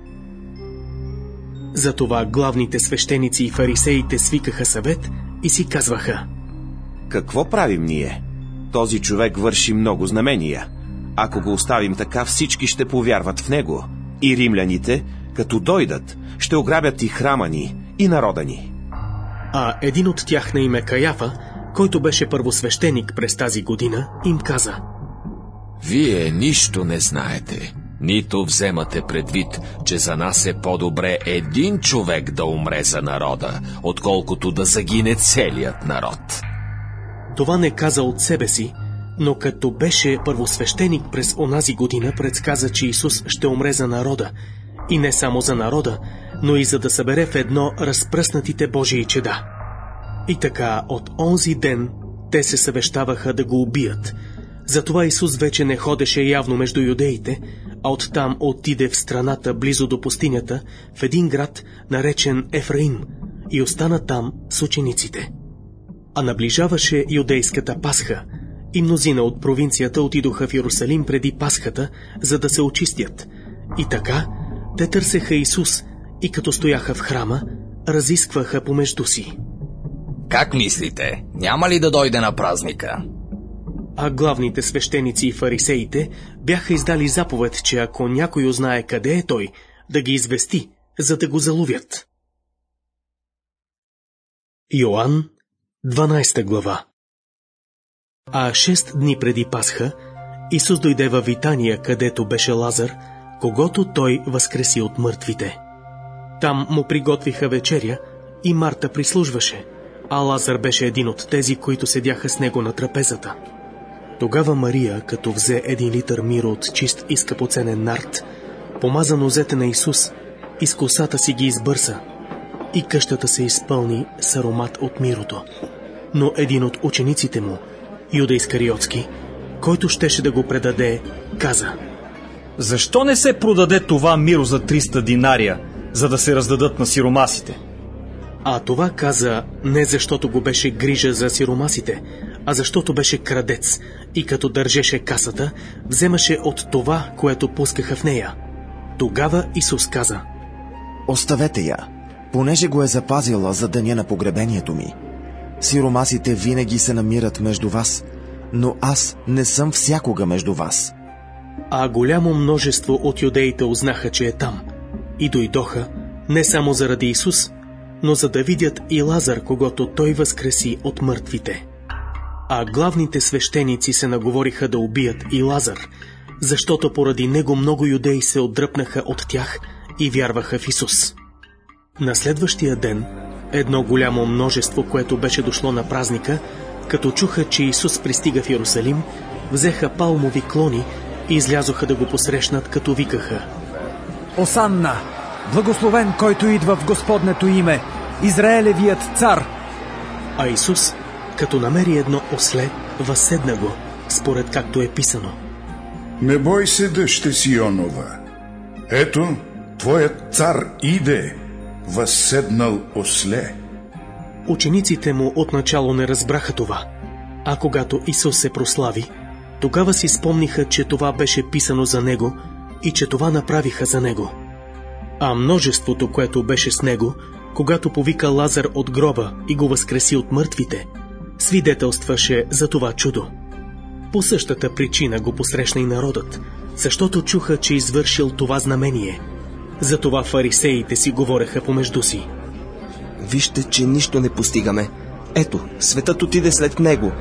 Затова главните свещеници и фарисеите свикаха съвет и си казваха: какво правим ние? Този човек върши много знамения. Ако го оставим така, всички ще повярват в него. И римляните, като дойдат, ще ограбят и храма ни, и народа ни. А един от тях на име Каяфа, който беше първосвещеник през тази година, им каза: вие нищо не знаете, нито вземате предвид, че за нас е по-добре един човек да умре за народа, отколкото да загине целият народ. Това не каза от себе си, но като беше първосвещеник през онази година, предсказа, че Исус ще умре за народа, и не само за народа, но и за да събере в едно разпръснатите Божии чеда. И така от онзи ден те се съвещаваха да го убият. Затова Исус вече не ходеше явно между юдеите, а оттам отиде в страната близо до пустинята, в един град, наречен Ефраим, и остана там с учениците. А наближаваше юдейската Пасха, и мнозина от провинцията отидоха в Йерусалим преди Пасхата, за да се очистят. И така те търсеха Исус и като стояха в храма, разискваха помежду си: как мислите, няма ли да дойде на празника? А главните свещеници и фарисеите бяха издали заповед, че ако някой узнае къде е той, да ги извести, за да го заловят. Йоан, 12 глава. А 6 дни преди Пасха Исус дойде във Витания, където беше Лазар, когото той възкреси от мъртвите. Там му приготвиха вечеря и Марта прислужваше, а Лазар беше един от тези, които седяха с него на трапезата. Тогава Мария, като взе 1 литър миро от чист и скъпоценен нард, помаза нозете на Исус и с косата си ги избърса, и къщата се изпълни с аромат от мирото. Но един от учениците му, Юда Искариотски, който щеше да го предаде, каза: защо не се продаде това миро за 300 динария, за да се раздадат на сиромасите? А това каза не защото го беше грижа за сиромасите, а защото беше крадец и като държеше касата, вземаше от това, което пускаха в нея. Тогава Исус каза: оставете я, понеже го е запазила за деня на погребението ми. Сиромасите винаги се намират между вас, но аз не съм всякога между вас. А голямо множество от юдеите узнаха, че е там, и дойдоха не само заради Исус, но за да видят и Лазар, когото той възкреси от мъртвите. А главните свещеници се наговориха да убият и Лазар, защото поради него много юдеи се отдръпнаха от тях и вярваха в Исус. На следващия ден едно голямо множество, което беше дошло на празника, като чуха, че Исус пристига в Йерусалим, взеха палмови клони и излязоха да го посрещнат, като викаха: Осанна! Благословен, който идва в Господнето име, Израелевият цар! А Исус, като намери едно осле, възседна го, според както е писано: Не бой се, дъще Сионова. Ето, твоят цар иде, възседнал осле. Учениците му отначало не разбраха това, а когато Исус се прослави, тогава си спомниха, че това беше писано за него и че това направиха за него. А множеството, което беше с него, когато повика Лазар от гроба и го възкреси от мъртвите, свидетелстваше за това чудо. По същата причина го посрещна и народът, защото чуха, че извършил това знамение. Затова фарисеите си говореха помежду си: Вижте, че нищо не постигаме. Ето, светът отиде след него.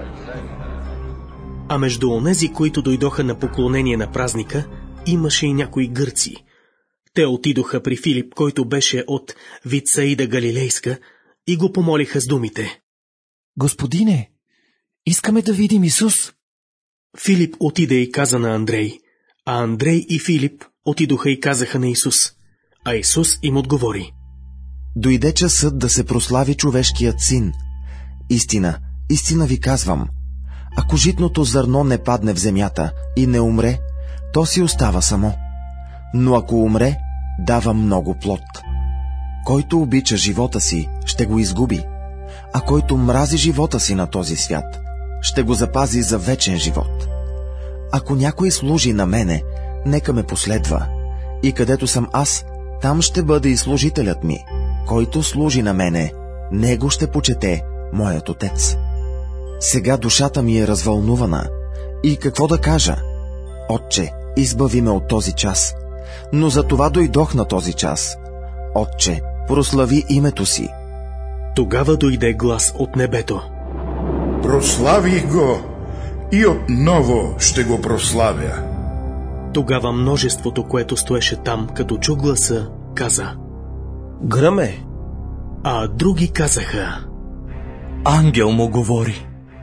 А между онези, които дойдоха на поклонение на празника, имаше и някои гърци. Те отидоха при Филип, който беше от Витсаида Галилейска, и го помолиха с думите: Господине, искаме да видим Исус. Филип отиде и каза на Андрей, а Андрей и Филип отидоха и казаха на Исус. А Исус им отговори: Дойде часът да се прослави човешкият син. Истина, истина ви казвам, ако житното зърно не падне в земята и не умре, то си остава само. Но ако умре, дава много плод. Който обича живота си, ще го изгуби, а който мрази живота си на този свят, ще го запази за вечен живот. Ако някой служи на мене, нека ме последва, и където съм аз, там ще бъде и служителят ми. Който служи на мене, него ще почете моят Отец. Сега душата ми е развълнувана. И какво да кажа? Отче, избави ме от този час. Но за това дойдох на този час. Отче, прослави името си. Тогава дойде глас от небето. Прославих го и отново ще го прославя. Тогава множеството, което стоеше там, като чу гласа, каза: Гръм е. А други казаха: Ангел му говори.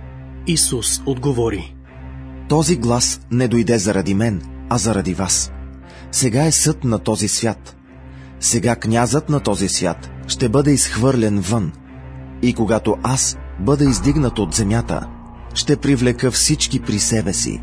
Исус отговори: Този глас не дойде заради мен, а заради вас. Сега е съд на този свят. Сега князът на този свят ще бъде изхвърлен вън. И когато аз бъда издигнат от земята, ще привлека всички при себе си.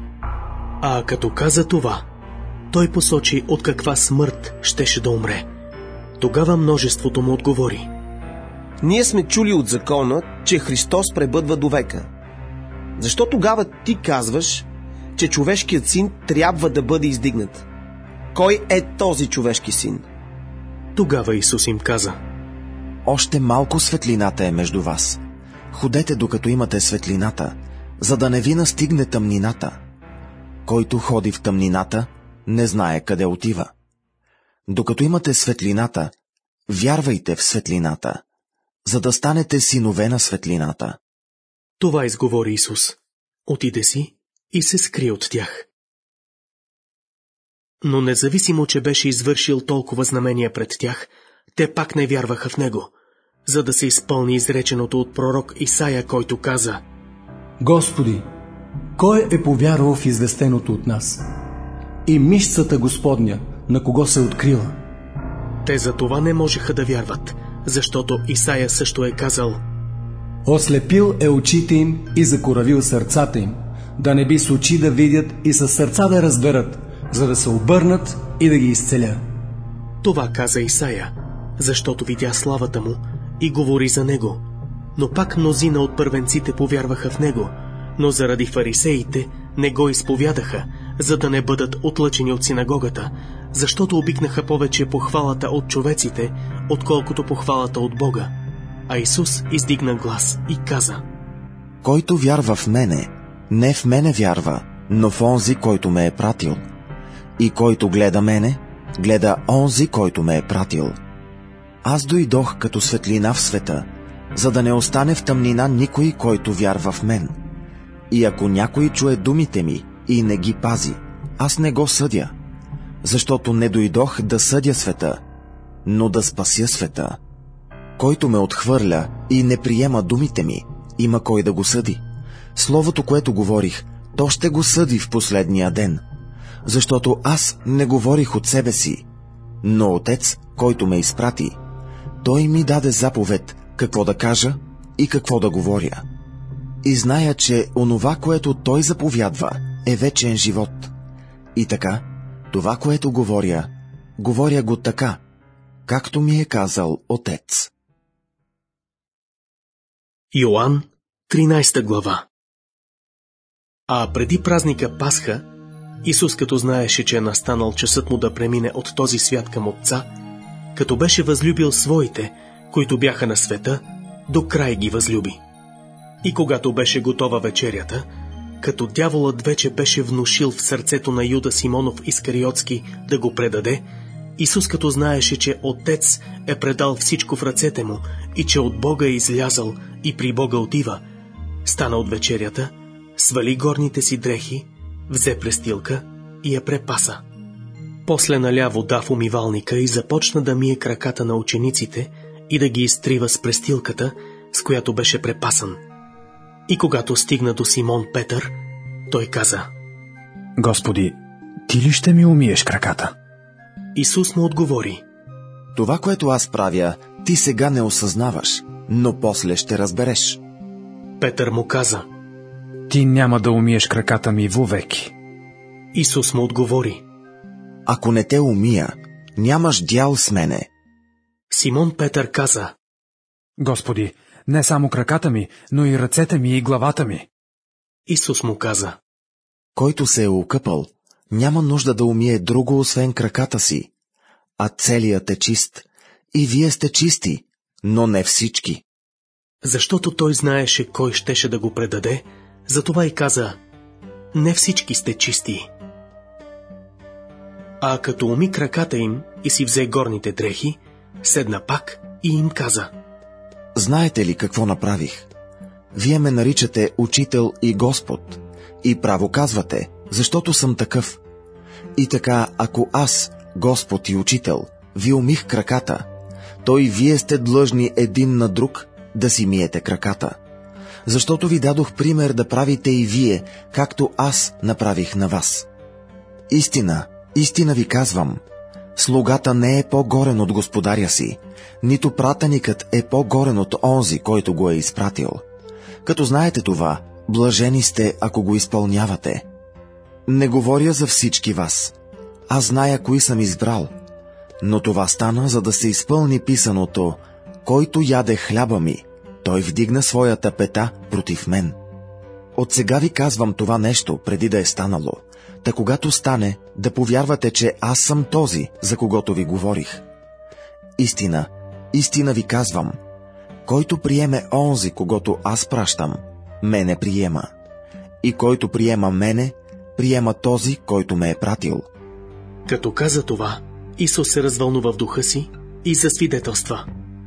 А като каза това, той посочи от каква смърт щеше да умре. Тогава множеството му отговори: Ние сме чули от закона, че Христос пребъдва до века. Защо тогава ти казваш, че човешкият син трябва да бъде издигнат? Кой е този човешки син? Тогава Исус им каза: Още малко светлината е между вас. Ходете докато имате светлината, за да не ви настигне тъмнината. Който ходи в тъмнината, не знае къде отива. Докато имате светлината, вярвайте в светлината, за да станете синове на светлината. Това изговори Исус. Отиде си и се скри от тях. Но независимо, че беше извършил толкова знамения пред тях, те пак не вярваха в него, за да се изпълни изреченото от пророк Исаия, който каза: Господи, кой е повярвал в известеното от нас? И мишцата Господня, на кого се открила? Те за това не можеха да вярват, защото Исаия също е казал: Ослепил е очите им и закоравил сърцата им, да не би с очи да видят и със сърца да разберат, за да се обърнат и да ги изцеля. Това каза Исаия, защото видя славата му и говори за него. Но пак мнозина от първенците повярваха в него, но заради фарисеите не го изповядаха, за да не бъдат отлъчени от синагогата, защото обикнаха повече похвалата от човеците, отколкото похвалата от Бога. А Исус издигна глас и каза: Който вярва в мене, не в мене вярва, но в онзи, който ме е пратил. И който гледа мене, гледа онзи, който ме е пратил. Аз дойдох като светлина в света, за да не остане в тъмнина никой, който вярва в мен. И ако някой чуе думите ми и не ги пази, аз не го съдя, защото не дойдох да съдя света, но да спася света. Който ме отхвърля и не приема думите ми, има кой да го съди. Словото, което говорих, то ще го съди в последния ден, защото аз не говорих от себе си, но Отец, който ме изпрати, той ми даде заповед какво да кажа и какво да говоря. И зная, че онова, което той заповядва, е вечен живот. И така, това, което говоря, говоря го така, както ми е казал Отец. Йоан, 13 глава. А преди празника Пасха, Исус, като знаеше, че е настанал часът му да премине от този свят към Отца, като беше възлюбил своите, които бяха на света, до край ги възлюби. И когато беше готова вечерята, като дяволът вече беше внушил в сърцето на Юда Симонов Искариотски да го предаде, Исус, като знаеше, че Отец е предал всичко в ръцете му и че от Бога е излязъл и при Бога отива, стана от вечерята, свали горните си дрехи, взе престилка и я препаса. После наля вода в умивалника и започна да мие краката на учениците и да ги изтрива с престилката, с която беше препасан. И когато стигна до Симон Петър, той каза: Господи, ти ли ще ми умиеш краката? Исус му отговори: Това, което аз правя, ти сега не осъзнаваш, но после ще разбереш. Петър му каза: Ти няма да умиеш краката ми вовеки. Исус му отговори: Ако не те умия, нямаш дял с мене. Симон Петър каза: Господи, не само краката ми, но и ръцете ми и главата ми. Исус му каза: Който се е окъпал, няма нужда да умие друго, освен краката си, а целият е чист. И вие сте чисти, но не всички. Защото той знаеше кой щеше да го предаде, затова и каза: не всички сте чисти. А като уми краката им и си взе горните дрехи, седна пак и им каза: Знаете ли какво направих? Вие ме наричате учител и Господ, и право казвате, защото съм такъв. И така, ако аз, Господ и учител, ви умих краката, то и вие сте длъжни един на друг да си миете краката. Защото ви дадох пример да правите и вие, както аз направих на вас. Истина, истина ви казвам, слугата не е по-горен от господаря си, нито пратеникът е по-горен от онзи, който го е изпратил. Като знаете това, блажени сте, ако го изпълнявате. Не говоря за всички вас. Аз зная кои съм избрал. Но това стана, за да се изпълни писаното: който яде хляба ми, той вдигна своята пета против мен. От сега ви казвам това нещо, преди да е станало, та когато стане, да повярвате, че аз съм този, за когото ви говорих. Истина, истина ви казвам, който приеме онзи, когото аз пращам, мене приема. И който приема мене, приема този, който ме е пратил. Като каза това, Исус се развълнува в духа си и засвидетелства: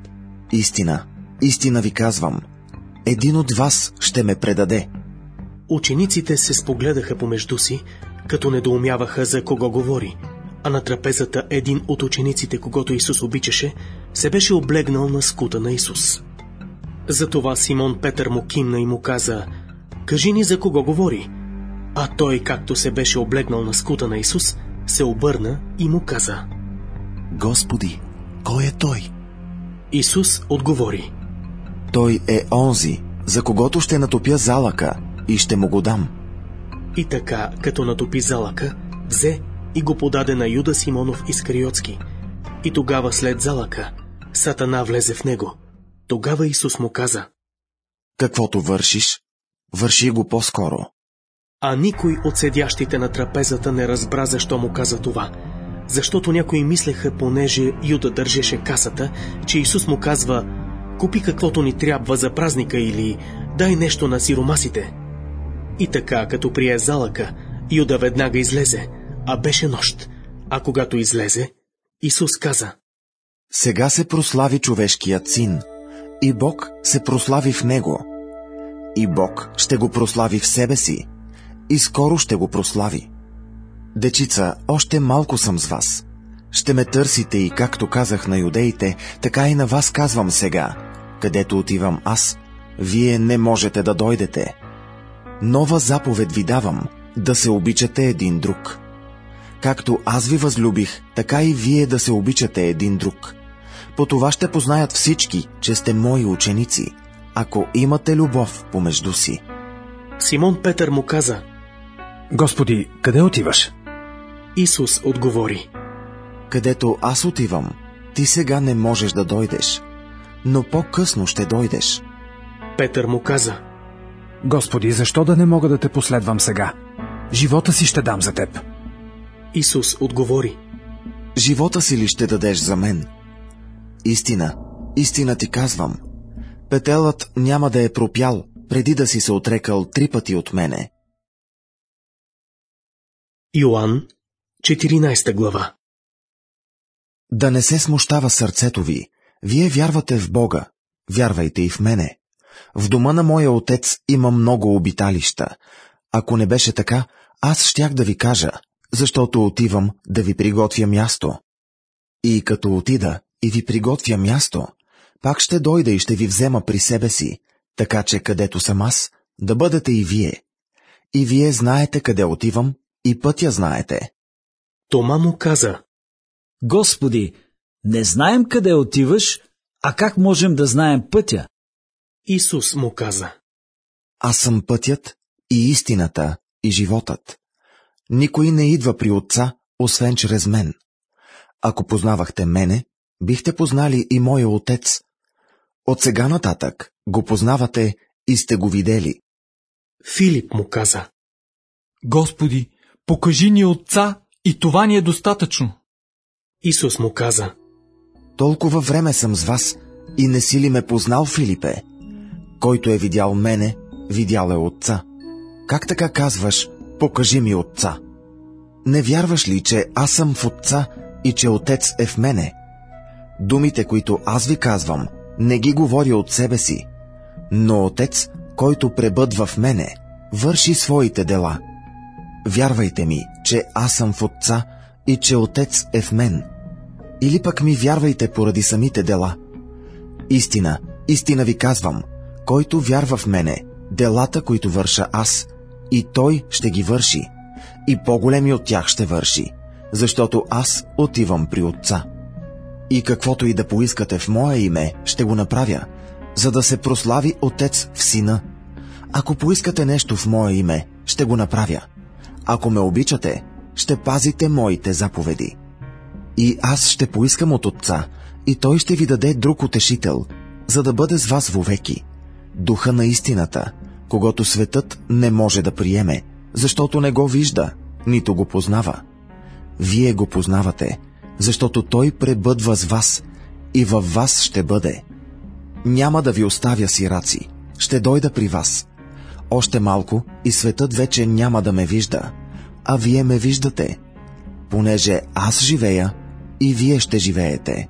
Истина, истина ви казвам, един от вас ще ме предаде. Учениците се спогледаха помежду си, като недоумяваха за кого говори, а на трапезата един от учениците, когото Исус обичаше, се беше облегнал на скута на Исус. Затова Симон Петър му кимна и му каза: кажи ни за кого говори. А той, както се беше облегнал на скута на Исус, се обърна и му каза: Господи, кой е той? Исус отговори: Той е онзи, за когото ще натопя залъка и ще му го дам. И така, като натопи залъка, взе и го подаде на Юда Симонов Искариотски. И тогава след залъка Сатана влезе в него. Тогава Исус му каза: каквото вършиш, върши го по-скоро. А никой от седящите на трапезата не разбра защо му каза това, защото някои мислеха, понеже Юда държеше касата, че Исус му казва: купи каквото ни трябва за празника или дай нещо на сиромасите. И така, като прие залъка, Юда веднага излезе, а беше нощ. А когато излезе, Исус каза: сега се прослави човешкият син, и Бог се прослави в него. И Бог ще го прослави в себе си, и скоро ще го прослави. Дечица, още малко съм с вас. Ще ме търсите и както казах на юдеите, така и на вас казвам сега. Където отивам аз, вие не можете да дойдете. Нова заповед ви давам, да се обичате един друг. Както аз ви възлюбих, така и вие да се обичате един друг. По това ще познаят всички, че сте мои ученици, ако имате любов помежду си. Симон Петър му каза: Господи, къде отиваш? Исус отговори: където аз отивам, ти сега не можеш да дойдеш, но по-късно ще дойдеш. Петър му каза: Господи, защо да не мога да те последвам сега? Живота си ще дам за теб. Исус отговори: живота си ли ще дадеш за мен? Истина, истина ти казвам, петелът няма да е пропял, преди да си се отрекал 3 пъти от мене. Йоан, 14 глава. Да не се смущава сърцето ви, вие вярвате в Бога, вярвайте и в мене. В дома на моя отец има много обиталища. Ако не беше така, аз щях да ви кажа, защото отивам да ви приготвя място. И като отида и ви приготвя място, пак ще дойда и ще ви взема при себе си, така че където съм аз, да бъдете и вие. И вие знаете къде отивам и пътя знаете. Тома му каза: Господи, не знаем къде отиваш, а как можем да знаем пътя? Исус му каза: Аз съм пътят и истината и животът. Никой не идва при Отца, освен чрез мен. Ако познавахте мене, бихте познали и моя Отец. От сега нататък го познавате и сте го видели. Филип му каза: Господи, покажи ни Отца и това ни е достатъчно. Исус му каза: Толкова време съм с вас и не си ли ме познал, Филипе? Който е видял мене, видял е Отца. Как така казваш: покажи ми Отца? Не вярваш ли, че аз съм в Отца и че Отец е в мене? Думите, които аз ви казвам, не ги говоря от себе си, но Отец, който пребъдва в мене, върши своите дела. Вярвайте ми, че аз съм в Отца и че Отец е в мен. Или пък ми вярвайте поради самите дела. Истина, истина ви казвам, който вярва в мене, делата, които върша аз, и той ще ги върши, и по-големи от тях ще върши, защото аз отивам при Отца. И каквото и да поискате в мое име, ще го направя, за да се прослави Отец в Сина. Ако поискате нещо в мое име, ще го направя. Ако ме обичате, ще пазите моите заповеди. И аз ще поискам от Отца, и Той ще ви даде друг утешител, за да бъде с вас вовеки. Духа на истината, когото светът не може да приеме, защото не го вижда, нито го познава. Вие го познавате, защото Той пребъдва с вас и във вас ще бъде. Няма да ви оставя сираци, ще дойда при вас. Още малко и светът вече няма да ме вижда, а вие ме виждате, понеже аз живея и вие ще живеете.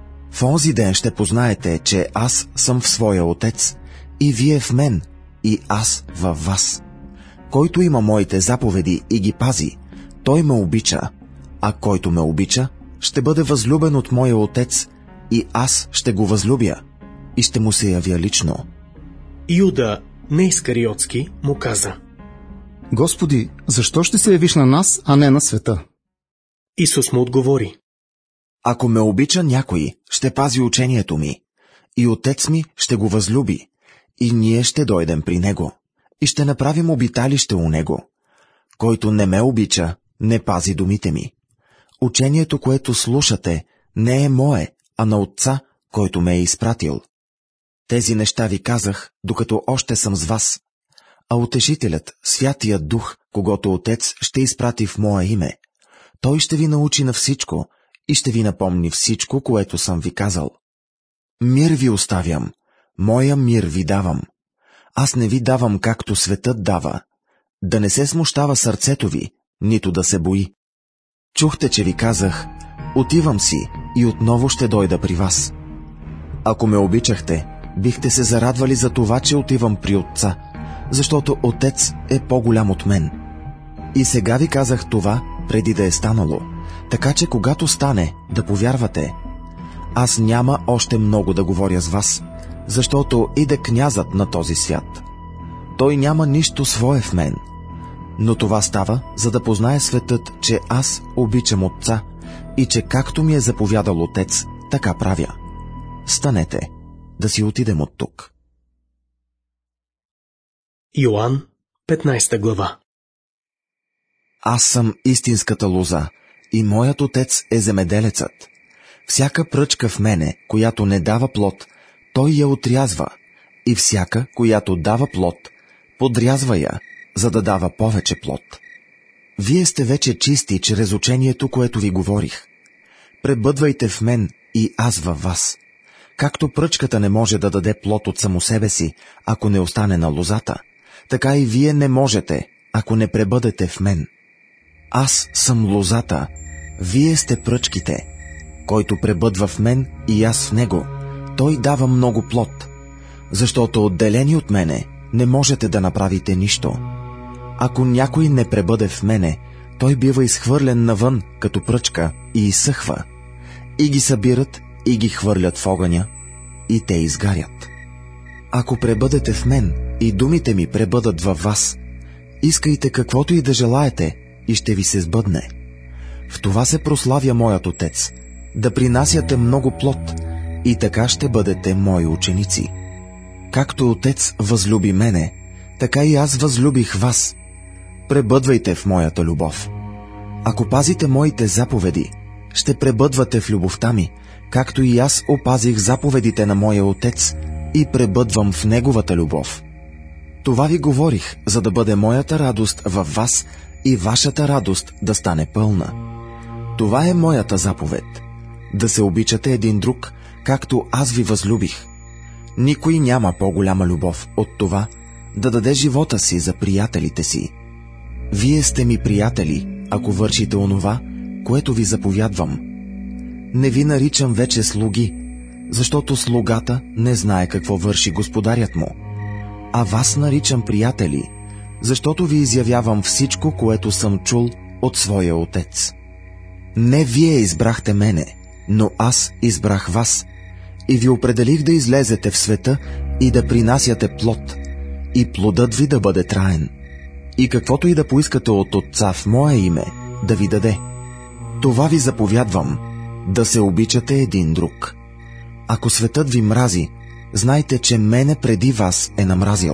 В онзи ден ще познаете, че аз съм в своя Отец и вие в мен и аз във вас. Който има моите заповеди и ги пази, той ме обича, а който ме обича, ще бъде възлюбен от моя Отец и аз ще го възлюбя и ще му се явя лично. Юда, не Искариотски, му каза: Господи, защо ще се явиш на нас, а не на света? Исус му отговори: Ако ме обича някой, ще пази учението ми, и Отец ми ще го възлюби, и ние ще дойдем при него, и ще направим обиталище у него. Който не ме обича, не пази думите ми. Учението, което слушате, не е мое, а на Отца, който ме е изпратил. Тези неща ви казах, докато още съм с вас. А Утешителят, Святият Дух, когото Отец ще изпрати в мое име, той ще ви научи на всичко и ще ви напомни всичко, което съм ви казал. Мир ви оставям, моя мир ви давам. Аз не ви давам както светът дава. Да не се смущава сърцето ви, нито да се бои. Чухте, че ви казах: отивам си и отново ще дойда при вас. Ако ме обичахте, бихте се зарадвали за това, че отивам при Отца, защото Отец е по-голям от мен. И сега ви казах това, преди да е станало, така че когато стане, да повярвате. Аз няма още много да говоря с вас, защото иде князът на този свят. Той няма нищо свое в мен. Но това става, за да познае светът, че аз обичам Отца и че както ми е заповядал Отец, така правя. Станете, да си отидем от тук. Йоан, 15 глава. Аз съм истинската лоза и моят Отец е земеделецът. Всяка пръчка в мене, която не дава плод, той я отрязва, и всяка, която дава плод, подрязва я, за да дава повече плод. Вие сте вече чисти чрез учението, което ви говорих. Пребъдвайте в мен и аз във вас. Както пръчката не може да даде плод от само себе си, ако не остане на лозата, така и вие не можете, ако не пребъдете в мен. Аз съм лозата, вие сте пръчките. Който пребъдва в мен и аз в него, той дава много плод, защото отделени от мене не можете да направите нищо. Ако някой не пребъде в мене, той бива изхвърлен навън като пръчка и изсъхва. И ги събират и ги хвърлят в огъня, и те изгарят. Ако пребъдете в мен и думите ми пребъдат във вас, искайте каквото и да желаете и ще ви се сбъдне. В това се прославя моят Отец, да принасяте много плод, и така ще бъдете мои ученици. Както Отец възлюби мене, така и аз възлюбих вас. Пребъдвайте в моята любов. Ако пазите моите заповеди, ще пребъдвате в любовта ми, както и аз опазих заповедите на моя Отец и пребъдвам в неговата любов. Това ви говорих, за да бъде моята радост във вас и вашата радост да стане пълна. Това е моята заповед, да се обичате един друг, както аз ви възлюбих. Никой няма по-голяма любов от това да даде живота си за приятелите си. Вие сте ми приятели, ако вършите онова, което ви заповядвам. Не ви наричам вече слуги, защото слугата не знае какво върши господарят му. А вас наричам приятели, защото ви изявявам всичко, което съм чул от своя Отец. Не вие избрахте мене, но аз избрах вас и ви определих да излезете в света и да принасяте плод, и плодът ви да бъде траен. И каквото и да поискате от Отца в мое име, да ви даде. Това ви заповядвам, да се обичате един друг. Ако светът ви мрази, знайте, че мене преди вас е намразил.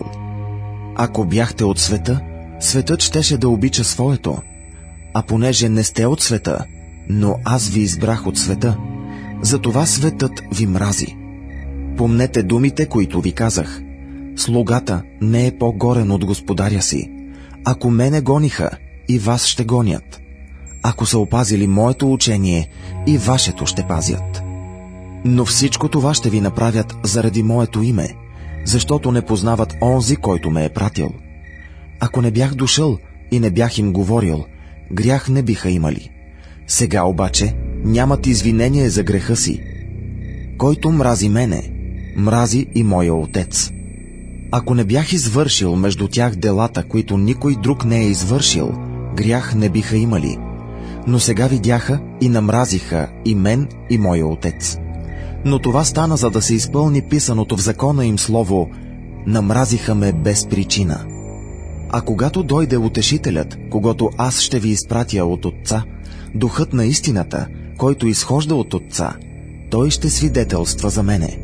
Ако бяхте от света, светът щеше да обича своето. А понеже не сте от света, но аз ви избрах от света, затова светът ви мрази. Помнете думите, които ви казах. Слугата не е по-горен от господаря си. Ако мене гониха, и вас ще гонят. Ако са опазили моето учение, и вашето ще пазят. Но всичко това ще ви направят заради моето име, защото не познават онзи, който ме е пратил. Ако не бях дошъл и не бях им говорил, грях не биха имали. Сега обаче нямат извинение за греха си. Който мрази мене, мрази и моя Отец. Ако не бях извършил между тях делата, които никой друг не е извършил, грях не биха имали. Но сега видяха и намразиха и мен, и моя Отец. Но това стана, за да се изпълни писаното в закона им слово: намразиха ме без причина. А когато дойде Утешителят, когото аз ще ви изпратя от Отца, Духът на истината, който изхожда от Отца, той ще свидетелства за мене.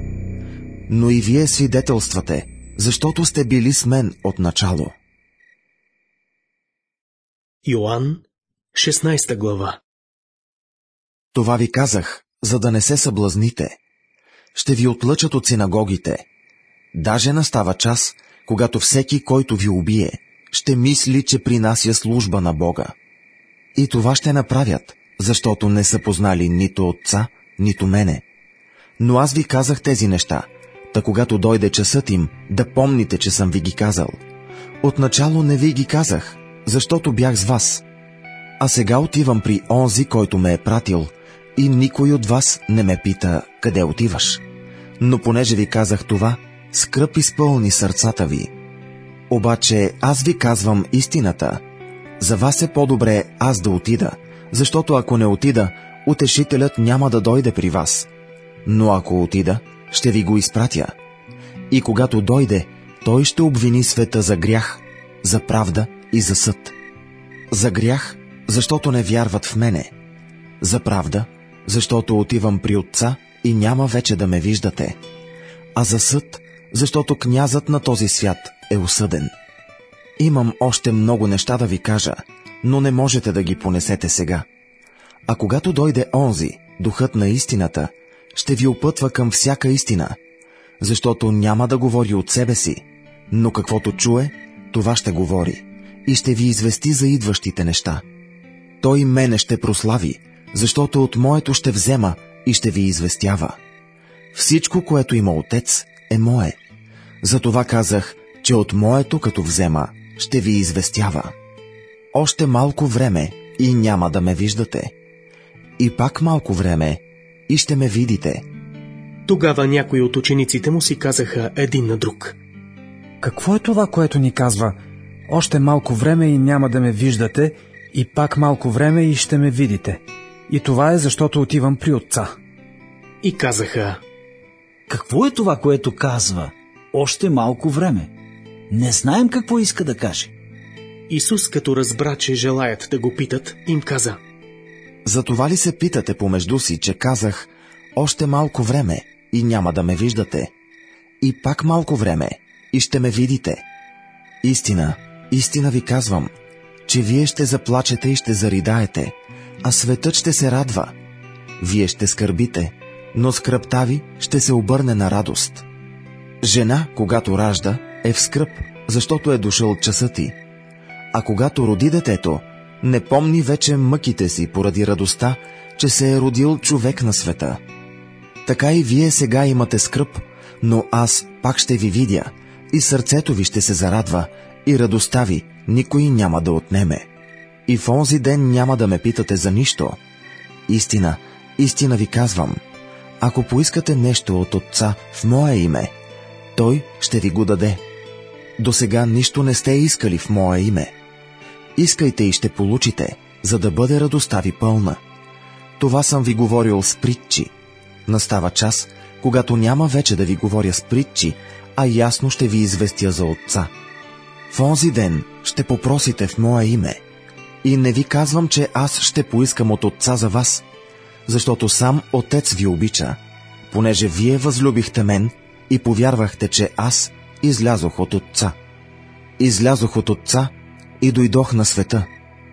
Но и вие свидетелствате, защото сте били с мен от начало. Йоан, 16 глава. Това ви казах, за да не се съблазните. Ще ви отлъчат от синагогите. Даже настава час, когато всеки, който ви убие, ще мисли, че принася служба на Бога. И това ще направят, защото не са познали нито Отца, нито мене. Но аз ви казах тези неща, та когато дойде часът им, да помните, че съм ви ги казал. Отначало не ви ги казах, защото бях с вас. А сега отивам при онзи, който ме е пратил, и никой от вас не ме пита, къде отиваш. Но понеже ви казах това, скръб изпълни сърцата ви. Обаче аз ви казвам истината. За вас е по-добре аз да отида, защото ако не отида, Утешителят няма да дойде при вас. Но ако отида, ще ви го изпратя. И когато дойде, той ще обвини света за грях, за правда и за съд. За грях, защото не вярват в мене. За правда, защото отивам при Отца и няма вече да ме виждате. А за съд, защото князът на този свят е осъден. Имам още много неща да ви кажа, но не можете да ги понесете сега. А когато дойде онзи, Духът на истината, ще ви опътва към всяка истина, защото няма да говори от себе си, но каквото чуе, това ще говори и ще ви извести за идващите неща. Той мене ще прослави, защото от моето ще взема и ще ви известява. Всичко, което има Отец, е мое. Затова казах, че от моето, като взема, ще ви известява. Още малко време и няма да ме виждате. И пак малко време и ще ме видите. Тогава някои от учениците му си казаха един на друг: Какво е това, което ни казва? Още малко време и няма да ме виждате, и пак малко време и ще ме видите. И това е, защото отивам при Отца. И казаха: Какво е това, което казва? Още малко време. Не знаем какво иска да каже. Исус, като разбра, че желаят да го питат, им каза: Затова ли се питате помежду си, че казах: още малко време и няма да ме виждате, и пак малко време и ще ме видите? Истина, истина ви казвам, че вие ще заплачете и ще заридаете, а светът ще се радва. Вие ще скърбите, но скръбта ви ще се обърне на радост. Жена, когато ражда, е в скръб, защото е дошъл часът й. А когато роди детето, не помни вече мъките си поради радостта, че се е родил човек на света. Така и вие сега имате скръб, но аз пак ще ви видя, и сърцето ви ще се зарадва, и радостта ви никой няма да отнеме. И в онзи ден няма да ме питате за нищо. Истина, истина ви казвам, ако поискате нещо от Отца в мое име, Той ще ви го даде. Досега нищо не сте искали в мое име. Искайте и ще получите, за да бъде радостта ви пълна. Това съм ви говорил с притчи. Настава час, когато няма вече да ви говоря с притчи, а ясно ще ви известя за Отца. В онзи ден ще попросите в мое име. И не ви казвам, че аз ще поискам от Отца за вас, защото сам Отец ви обича, понеже вие възлюбихте мен и повярвахте, че аз излязох от Отца. Излязох от Отца и дойдох на света.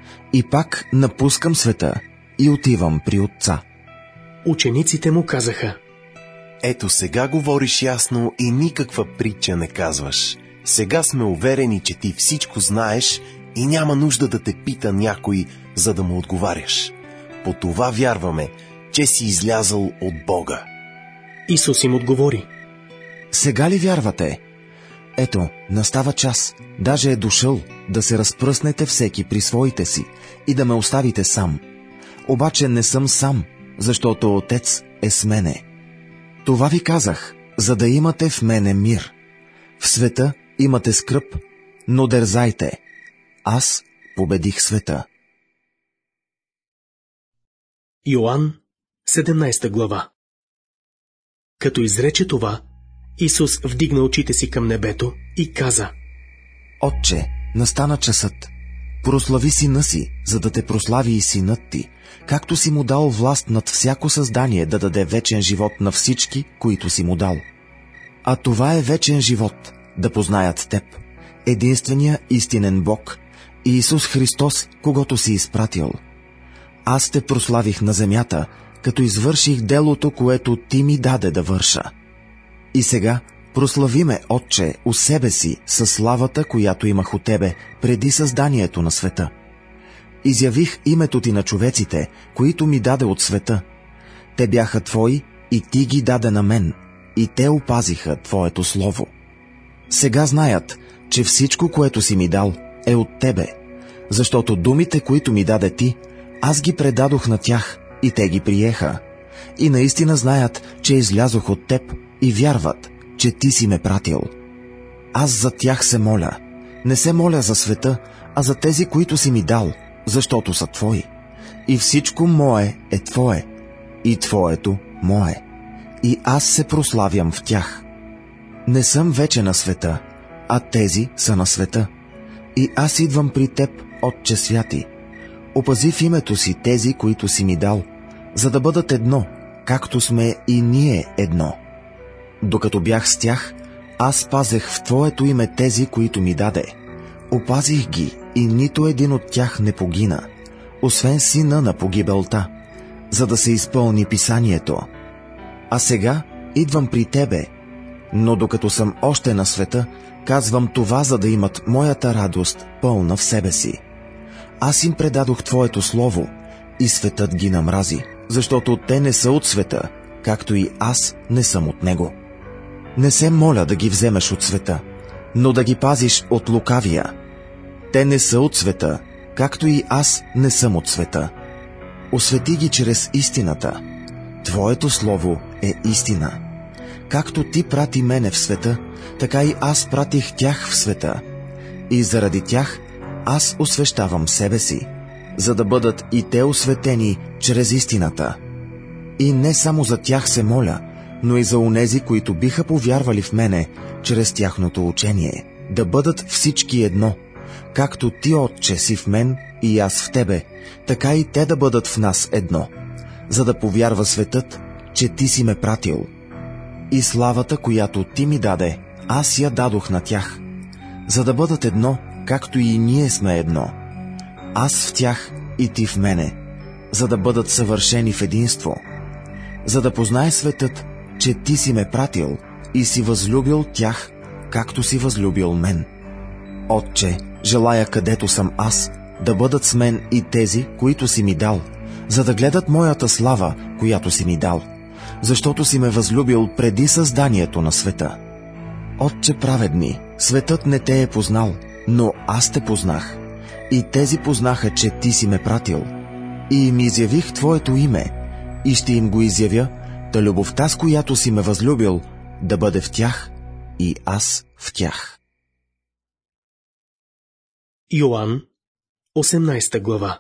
И пак напускам света и отивам при Отца. Учениците му казаха: Ето сега говориш ясно и никаква притча не казваш. Сега сме уверени, че ти всичко знаеш и няма нужда да те пита някой, за да му отговаряш. По това вярваме, че си излязъл от Бога. Исус им отговори: Сега ли вярвате? Ето, настава час, даже е дошъл, да се разпръснете всеки при своите си и да ме оставите сам. Обаче не съм сам, защото Отец е с мене. Това ви казах, за да имате в мене мир. В света имате скръб, но дързайте. Аз победих света. Йоан, 17 глава. Като изрече това, Исус вдигна очите си към небето и каза: Отче, настана часът. Прослави сина си, за да те прослави и синът ти, както си му дал власт над всяко създание да даде вечен живот на всички, които си му дал. А това е вечен живот, да познаят теб, единствения истинен Бог, и Исус Христос, когото си изпратил. Аз те прославих на земята, като извърших делото, което ти ми даде да върша. И сега прослави ме, Отче, у себе си, със славата, която имах у тебе преди създанието на света. Изявих името ти на човеците, които ми даде от света. Те бяха твои и ти ги даде на мен, и те опазиха твоето слово. Сега знаят, че всичко, което си ми дал, е от тебе, защото думите, които ми даде ти, аз ги предадох на тях и те ги приеха. И наистина знаят, че излязох от теб и вярват, че ти си ме пратил. Аз за тях се моля. Не се моля за света, а за тези, които си ми дал, защото са твои. И всичко мое е твое, и твоето мое. И аз се прославям в тях. Не съм вече на света, а тези са на света. И аз идвам при теб, Отче святи. Опази в името си тези, които си ми дал, за да бъдат едно, както сме и ние едно. Докато бях с тях, аз пазех в твоето име тези, които ми даде. Опазих ги и нито един от тях не погина, освен сина на погибелта, за да се изпълни писанието. А сега идвам при тебе, но докато съм още на света, казвам това, за да имат моята радост пълна в себе си. Аз им предадох твоето слово и светът ги намрази, защото те не са от света, както и аз не съм от него. Не се моля да ги вземеш от света, но да ги пазиш от лукавия. Те не са от света, както и аз не съм от света. Освети ги чрез истината. Твоето слово е истина. Както ти прати мене в света, така и аз пратих тях в света. И заради тях аз освещавам себе си, за да бъдат и те осветени чрез истината. И не само за тях се моля, но и за онези, които биха повярвали в мене чрез тяхното учение, да бъдат всички едно, както ти, Отче, си в мен и аз в тебе, така и те да бъдат в нас едно, за да повярва светът, че ти си ме пратил. И славата, която ти ми даде, аз я дадох на тях, за да бъдат едно, както и ние сме едно. Аз в тях и ти в мене, за да бъдат съвършени в единство, за да познае светът, че ти си ме пратил и си възлюбил тях, както си възлюбил мен. Отче, желая където съм аз, да бъдат с мен и тези, които си ми дал, за да гледат моята слава, която си ми дал, защото си ме възлюбил преди създанието на света. Отче праведни, светът не те е познал, но аз те познах, и тези познаха, че ти си ме пратил, и им изявих твоето име, и ще им го изявя, та любовта, с която си ме възлюбил, да бъде в тях и аз в тях. Йоан, 18 глава.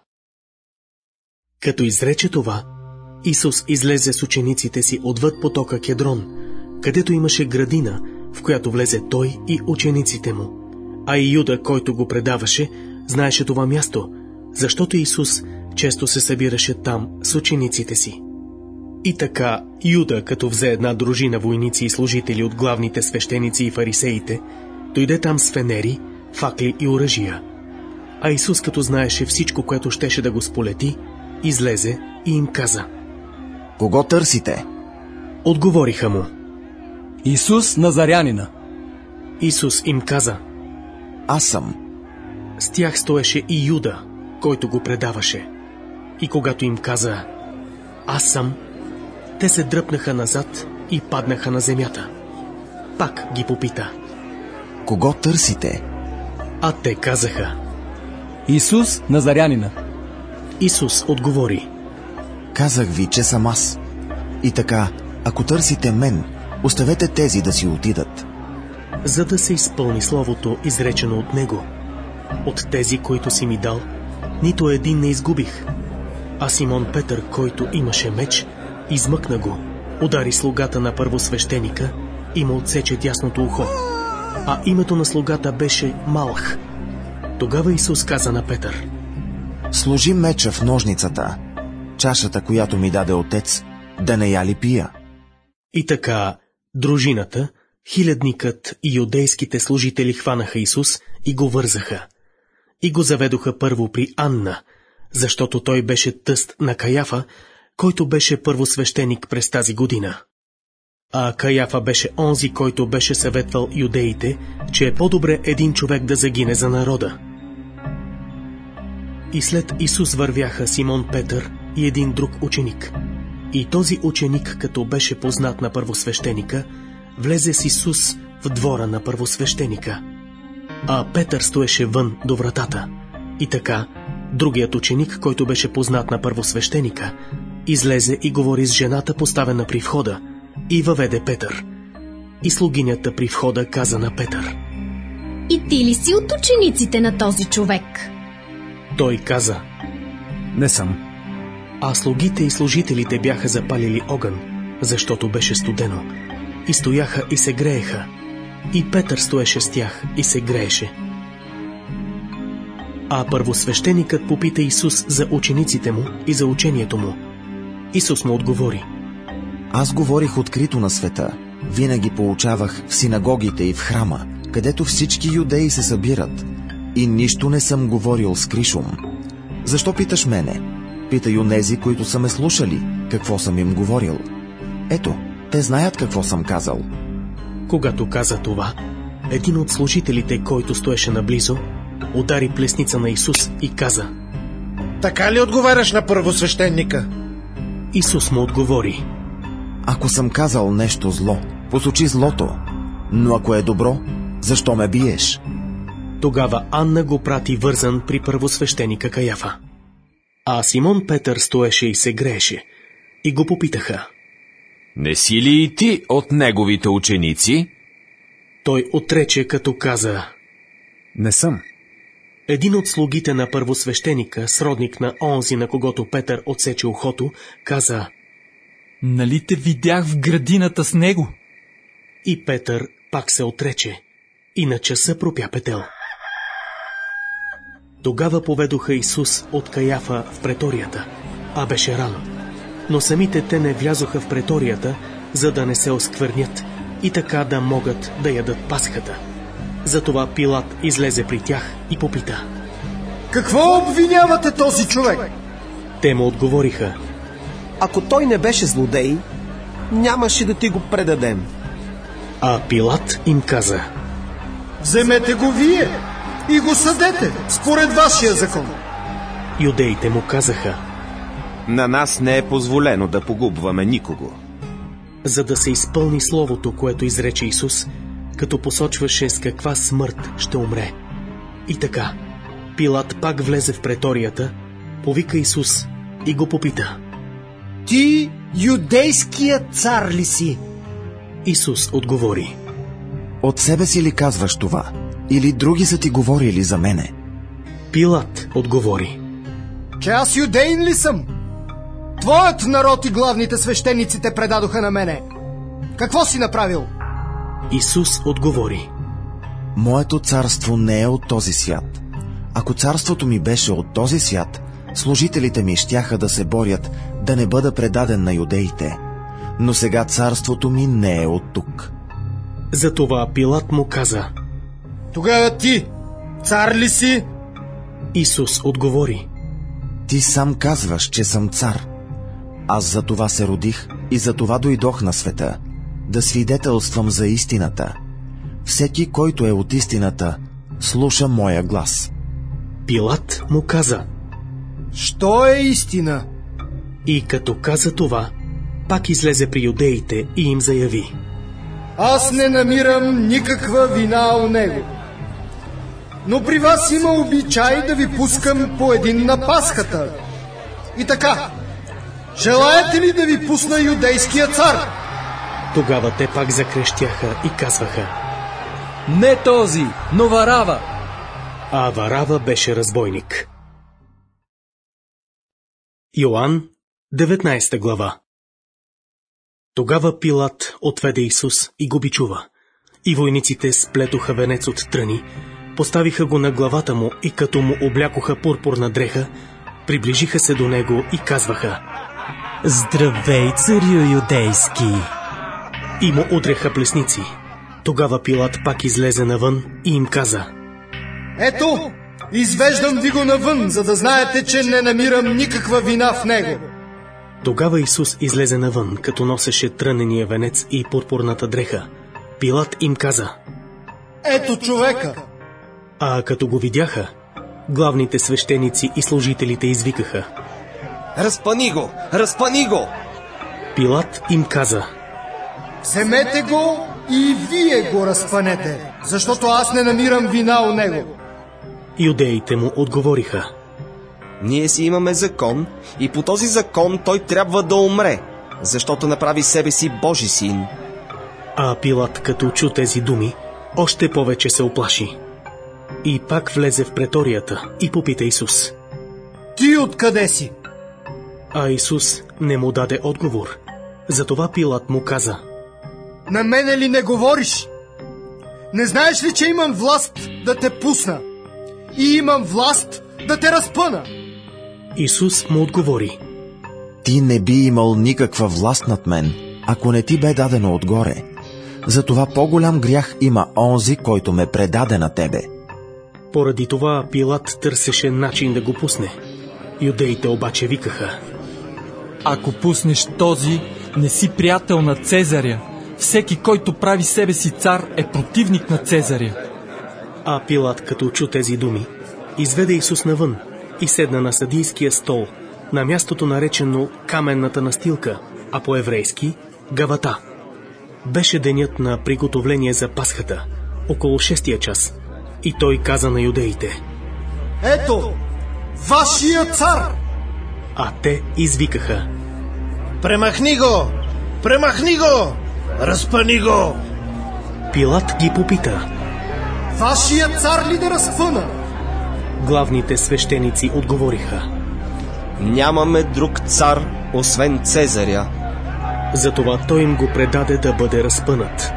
Като изрече това, Исус излезе с учениците си отвъд потока Кедрон, където имаше градина, в която влезе той и учениците му. А и Юда, който го предаваше, знаеше това място, защото Исус често се събираше там с учениците си. И така Юда, като взе една дружина войници и служители от главните свещеници и фарисеите, дойде там с фенери, факли и оръжия. А Исус, като знаеше всичко, което щеше да го сполети, излезе и им каза: Кого търсите? Отговориха му: Исус Назарянина. Исус им каза: Аз съм. С тях стоеше и Юда, който го предаваше. И когато им каза: Аз съм, те се дръпнаха назад и паднаха на земята. Пак ги попита: Кого търсите? А те казаха: Исус Назарянина. Исус отговори: Казах ви, че съм аз. И така, ако търсите мен, оставете тези да си отидат. За да се изпълни словото, изречено от него: От тези, които си ми дал, нито един не изгубих. А Симон Петър, който имаше меч, измъкна го, удари слугата на първосвещеника и му отсече дясното ухо. А името на слугата беше Малх. Тогава Исус каза на Петър: Сложи меча в ножницата, чашата, която ми даде отец, да не я ли пия? И така дружината, хилядникът и юдейските служители хванаха Исус и го вързаха. И го заведоха първо при Анна, защото той беше тъст на Каяфа, който беше първосвещеник през тази година. А Каяфа беше онзи, който беше съветвал юдеите, че е по-добре един човек да загине за народа. И след Исус вървяха Симон Петър и един друг ученик. И този ученик, като беше познат на първосвещеника, влезе с Исус в двора на първосвещеника. А Петър стоеше вън до вратата. И така, другият ученик, който беше познат на първосвещеника, излезе и говори с жената, поставена при входа, и въведе Петър. И слугинята при входа каза на Петър: И ти ли си от учениците на този човек? Той каза: Не съм. А слугите и служителите бяха запалили огън, защото беше студено, и стояха и се грееха. И Петър стоеше с тях и се грееше. А първосвещеникът попита Исус за учениците му и за учението му. Исус му отговори: Аз говорих открито на света. Винаги поучавах в синагогите и в храма, където всички юдеи се събират. И нищо не съм говорил с кришум. Защо питаш мене? Питай онези, които са ме слушали, какво съм им говорил. Ето, те знаят какво съм казал. Когато каза това, един от служителите, който стоеше наблизо, удари плесница на Исус и каза: Така ли отговаряш на първосвещеника? Исус му отговори: Ако съм казал нещо зло, посочи злото, но ако е добро, защо ме биеш? Тогава Анна го прати вързан при първосвещеника Каяфа. А Симон Петър стоеше и се грееше, и го попитаха: Не си ли и ти от неговите ученици? Той отрече, като каза: Не съм. Един от слугите на първосвещеника, сродник на онзи, на когото Петър отсече ухото, каза: Нали те видях в градината с него? И Петър пак се отрече и на часа пропя петел. Тогава поведоха Исус от Каяфа в преторията, а беше рано. Но самите те не влязоха в преторията, за да не се осквернят и така да могат да ядат пасхата. Затова Пилат излезе при тях и попита: Какво обвинявате този човек? Те му отговориха: Ако той не беше злодей, нямаше да ти го предадем. А Пилат им каза: Вземете го вие и го съдете според вашия закон. Юдеите му казаха: На нас не е позволено да погубваме никого. За да се изпълни словото, което изрече Исус, като посочваше с каква смърт ще умре. И така, Пилат пак влезе в преторията, повика Исус и го попита: Ти юдейският цар ли си? Исус отговори: От себе си ли казваш това? Или други са ти говорили за мене? Пилат отговори: Че аз юдеин ли съм? Твоят народ и главните свещеници те предадоха на мене. Какво си направил? Исус отговори: Моето царство не е от този свят. Ако царството ми беше от този свят, служителите ми щяха да се борят да не бъда предаден на юдеите. Но сега царството ми не е от тук. Затова Пилат му каза: Тогава ти, цар ли си? Исус отговори: Ти сам казваш, че съм цар. Аз за това се родих и за това дойдох на света, да свидетелствам за истината. Всеки, който е от истината, слуша моя глас. Пилат му каза: Що е истина? И като каза това, пак излезе при юдеите и им заяви: Аз не намирам никаква вина у него. Но при вас има обичай да ви пускам по един на Пасхата. И така, желаете ли да ви пусна юдейския цар? Тогава те пак закрещяха и казваха: Не този, но Варава! А Варава беше разбойник. Йоан, 19 глава. Тогава Пилат отведе Исус и го бичува. И войниците сплетоха венец от тръни, поставиха го на главата му и като му облякоха пурпурна дреха, приближиха се до него и казваха: Здравей, царю юдейски! И му удреха плесници. Тогава Пилат пак излезе навън и им каза: Ето, извеждам ви го навън, за да знаете, че не намирам никаква вина в него. Тогава Исус излезе навън, като носеше трънения венец и пурпурната дреха. Пилат им каза: Ето човека! А като го видяха, главните свещеници и служителите извикаха: Разпъни го! Разпъни го! Пилат им каза: Вземете го и вие го разпънете, защото аз не намирам вина у него. Юдеите му отговориха: Ние си имаме закон и по този закон той трябва да умре, защото направи себе си Божи син. А Пилат, като чу тези думи, още повече се уплаши. И пак влезе в преторията и попита Исус: Ти откъде си? А Исус не му даде отговор. Затова Пилат му каза: На мене ли не говориш? Не знаеш ли, че имам власт да те пусна? И имам власт да те разпъна? Исус му отговори: Ти не би имал никаква власт над мен, ако не ти бе дадено отгоре. Затова по-голям грях има онзи, който ме предаде на тебе. Поради това Пилат търсеше начин да го пусне. Юдеите обаче викаха: Ако пуснеш този, не си приятел на Цезаря. Всеки, който прави себе си цар, е противник на Цезаря. А Пилат, като чу тези думи, изведе Исус навън и седна на съдийския стол, на мястото наречено каменната настилка, а по-еврейски Гавата. Беше денят на приготовление за Пасхата, около 6-тия час, и той каза на юдеите: Ето, вашия цар! А те извикаха: Премахни го! Премахни го! Разпъни го! Пилат ги попита: Вашия цар ли да разпъна? Главните свещеници отговориха: Нямаме друг цар, освен Цезаря. Затова той им го предаде да бъде разпънат.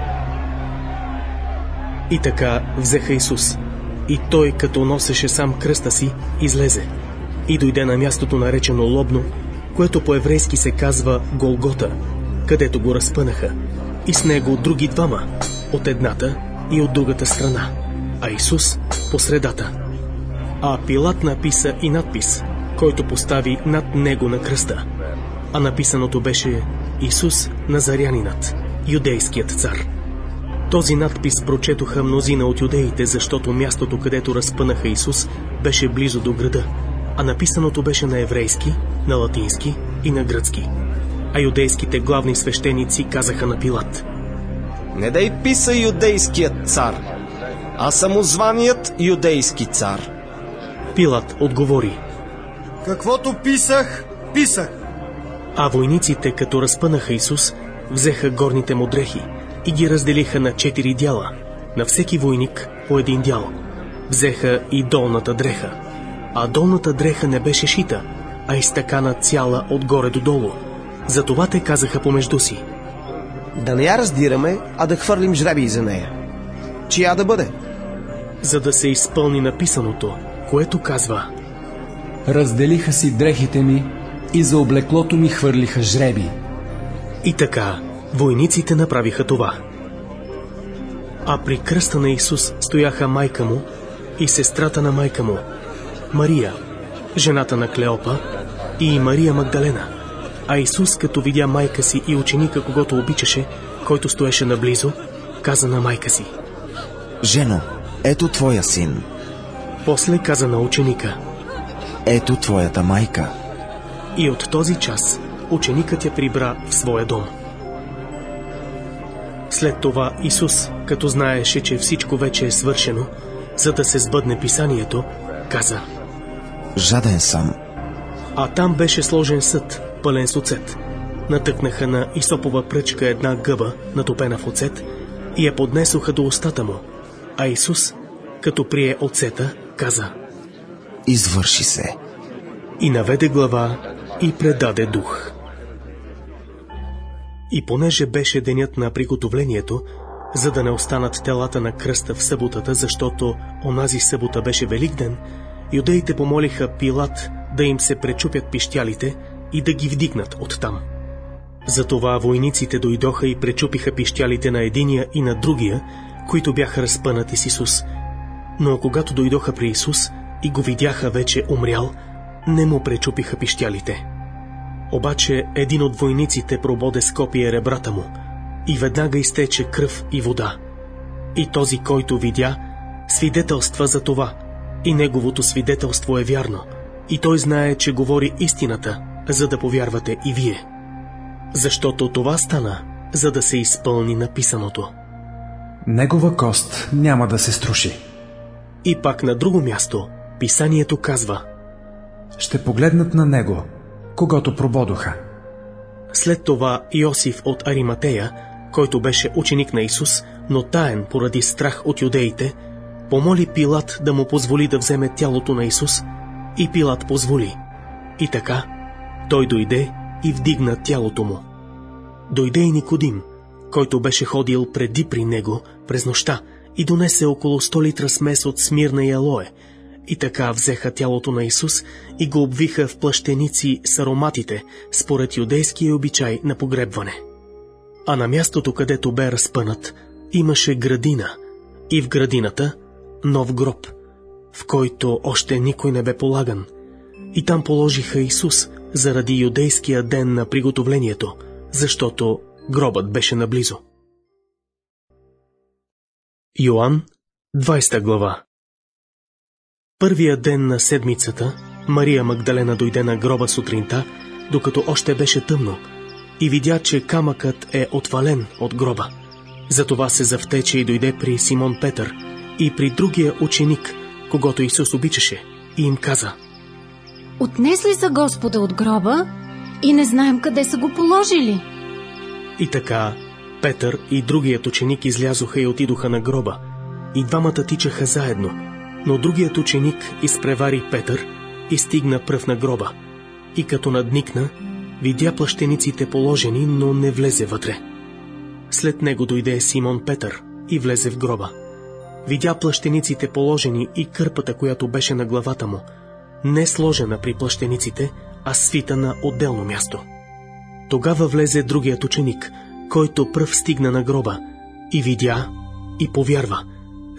И така взеха Исус, и той, като носеше сам кръста си, излезе и дойде на мястото наречено Лобно, което по-еврейски се казва Голгота, където го разпънаха, и с него други двама, от едната и от другата страна, а Исус по средата. А Пилат написа и надпис, който постави над него на кръста. А написаното беше Исус Назарянинът, юдейският цар. Този надпис прочетоха мнозина от юдеите, защото мястото, където разпънаха Исус, беше близо до града, а написаното беше на еврейски, на латински и на гръцки. А юдейските главни свещеници казаха на Пилат: Не дай писа юдейският цар, а самозваният юдейски цар. Пилат отговори: Каквото писах, писах. А войниците, като разпънаха Исус, взеха горните му дрехи и ги разделиха на 4 дяла, на всеки войник по 1 дял. Взеха и долната дреха, а долната дреха не беше шита, а изтъкана цяла отгоре до долу. Затова те казаха помежду си: Да не я раздираме, а да хвърлим жребий за нея. Чия да бъде? За да се изпълни написаното, което казва: Разделиха си дрехите ми и за облеклото ми хвърлиха жреби. И така войниците направиха това. А при кръста на Исус стояха майка му и сестрата на майка му, Мария, жената на Клеопа, и Мария Магдалена. А Исус, като видя майка си и ученика, когото обичаше, който стоеше наблизо, каза на майка си: Жено, ето твоя син. После каза на ученика: Ето твоята майка. И от този час ученикът я прибра в своя дом. След това Исус, като знаеше, че всичко вече е свършено, за да се сбъдне писанието, каза: Жаден съм. А там беше сложен съд, пълен с оцет. Натъкнаха на исопова пръчка една гъба, натопена в оцет, и я поднесоха до устата му. А Исус, като прие оцета, каза: Извърши се. И наведе глава и предаде дух. И понеже беше денят на приготовлението, за да не останат телата на кръста в съботата, защото онази събота беше Великден, юдеите помолиха Пилат да им се пречупят пищялите и да ги вдигнат оттам. Затова войниците дойдоха и пречупиха пищялите на единия и на другия, които бяха разпънати с Исус. Но когато дойдоха при Исус и го видяха вече умрял, не му пречупиха пищялите. Обаче един от войниците прободе с копие ребрата му и веднага изтече кръв и вода. И този, който видя, свидетелства за това, и неговото свидетелство е вярно, и той знае, че говори истината, за да повярвате и вие. Защото това стана, за да се изпълни написаното: Негова кост няма да се струши. И пак на друго място писанието казва: Ще погледнат на него, когато прободоха. След това Йосиф от Ариматея, който беше ученик на Исус, но таен поради страх от юдеите, помоли Пилат да му позволи да вземе тялото на Исус, и Пилат позволи. И така той дойде и вдигна тялото му. Дойде и Никодим, който беше ходил преди при него през нощта, и донесе около 100 литра смес от смирна и алоe. И така взеха тялото на Исус и го обвиха в плащеници с ароматите, според юдейския обичай на погребване. А на мястото, където бе разпънат, имаше градина, и в градината нов гроб, в който още никой не бе полаган. И там положиха Исус заради юдейския ден на приготовлението, защото гробът беше наблизо. Йоан, 20 глава. Първия ден на седмицата Мария Магдалена дойде на гроба сутринта, докато още беше тъмно, и видя, че камъкът е отвален от гроба. Затова се завтече и дойде при Симон Петър и при другия ученик, когото Исус обичаше, и им каза: Отнесли са Господа от гроба и не знаем къде са го положили. И така Петър и другият ученик излязоха и отидоха на гроба, и двамата тичаха заедно, но другият ученик изпревари Петър и стигна пръв на гроба, и като надникна, видя плащениците положени, но не влезе вътре. След него дойде Симон Петър и влезе в гроба. Видя плащениците положени и кърпата, която беше на главата му, не сложена при плащениците, а свита на отделно място. Тогава влезе другият ученик, който пръв стигна на гроба, и видя, и повярва,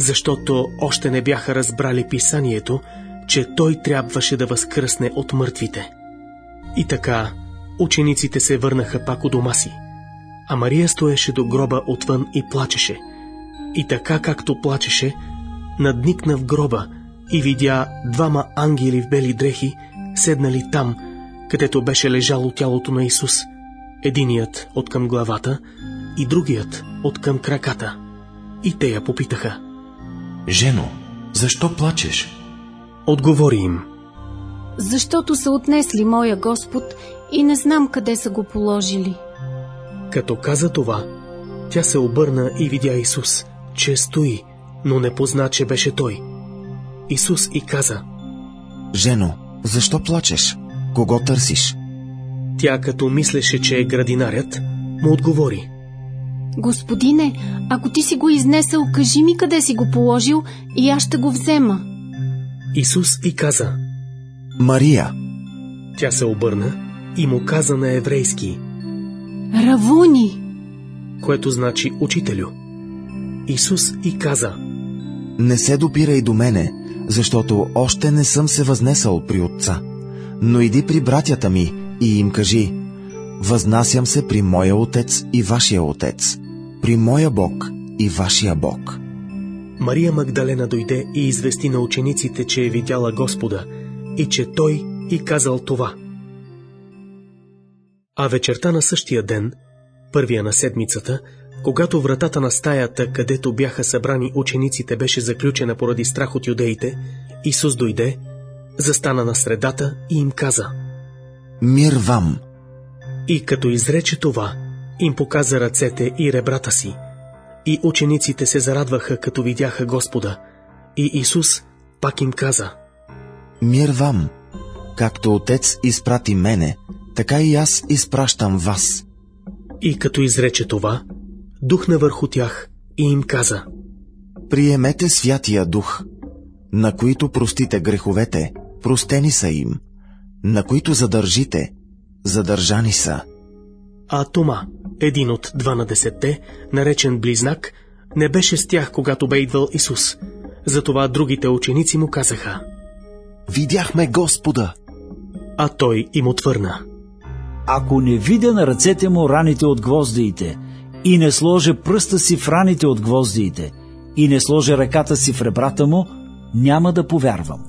защото още не бяха разбрали писанието, че той трябваше да възкръсне от мъртвите. И така, учениците се върнаха пак у дома си, а Мария стоеше до гроба отвън и плачеше. И така, както плачеше, надникна в гроба и видя двама ангели в бели дрехи, седнали там, където беше лежало тялото на Исус, единият от към главата и другият от към краката. И те я попитаха: Жено, защо плачеш? Отговори им: Защото са отнесли моя Господ и не знам къде са го положили. Като каза това, тя се обърна и видя Исус, че стои, но не позна, че беше той. Исус и каза: Жено, защо плачеш? Кого търсиш? Тя, като мислеше, че е градинарят, му отговори: Господине, ако ти си го изнесъл, кажи ми къде си го положил и аз ще го взема. Исус и каза: Мария. Тя се обърна и му каза на еврейски: Равуни, което значи учителю. Исус и каза: Не се допирай до мене, защото още не съм се възнесъл при Отца, но иди при братята ми и им кажи: Възнасям се при моя Отец и вашия Отец, при моя Бог и вашия Бог. Мария Магдалена дойде и извести на учениците, че е видяла Господа и че той и казал това. А вечерта на същия ден, първия на седмицата, когато вратата на стаята, където бяха събрани учениците, беше заключена поради страх от юдеите, Исус дойде, застана на средата и им каза: Мир вам! И като изрече това, им показа ръцете и ребрата си. И учениците се зарадваха, като видяха Господа. И Исус пак им каза: Мир вам! Както Отец изпрати мене, така и аз изпращам вас. И като изрече това, духна върху тях и им каза: Приемете Святия Дух. На които простите греховете, простени са им. На които задържите, задържани са. А Тома, един от 12-те, наречен Близнак, не беше с тях, когато бе идвал Исус. Затова другите ученици му казаха: Видяхме Господа! А той им отвърна: Ако не видя на ръцете му раните от гвоздиите, и не сложа пръста си в раните от гвоздиите, и не сложа ръката си в ребрата му, няма да повярвам.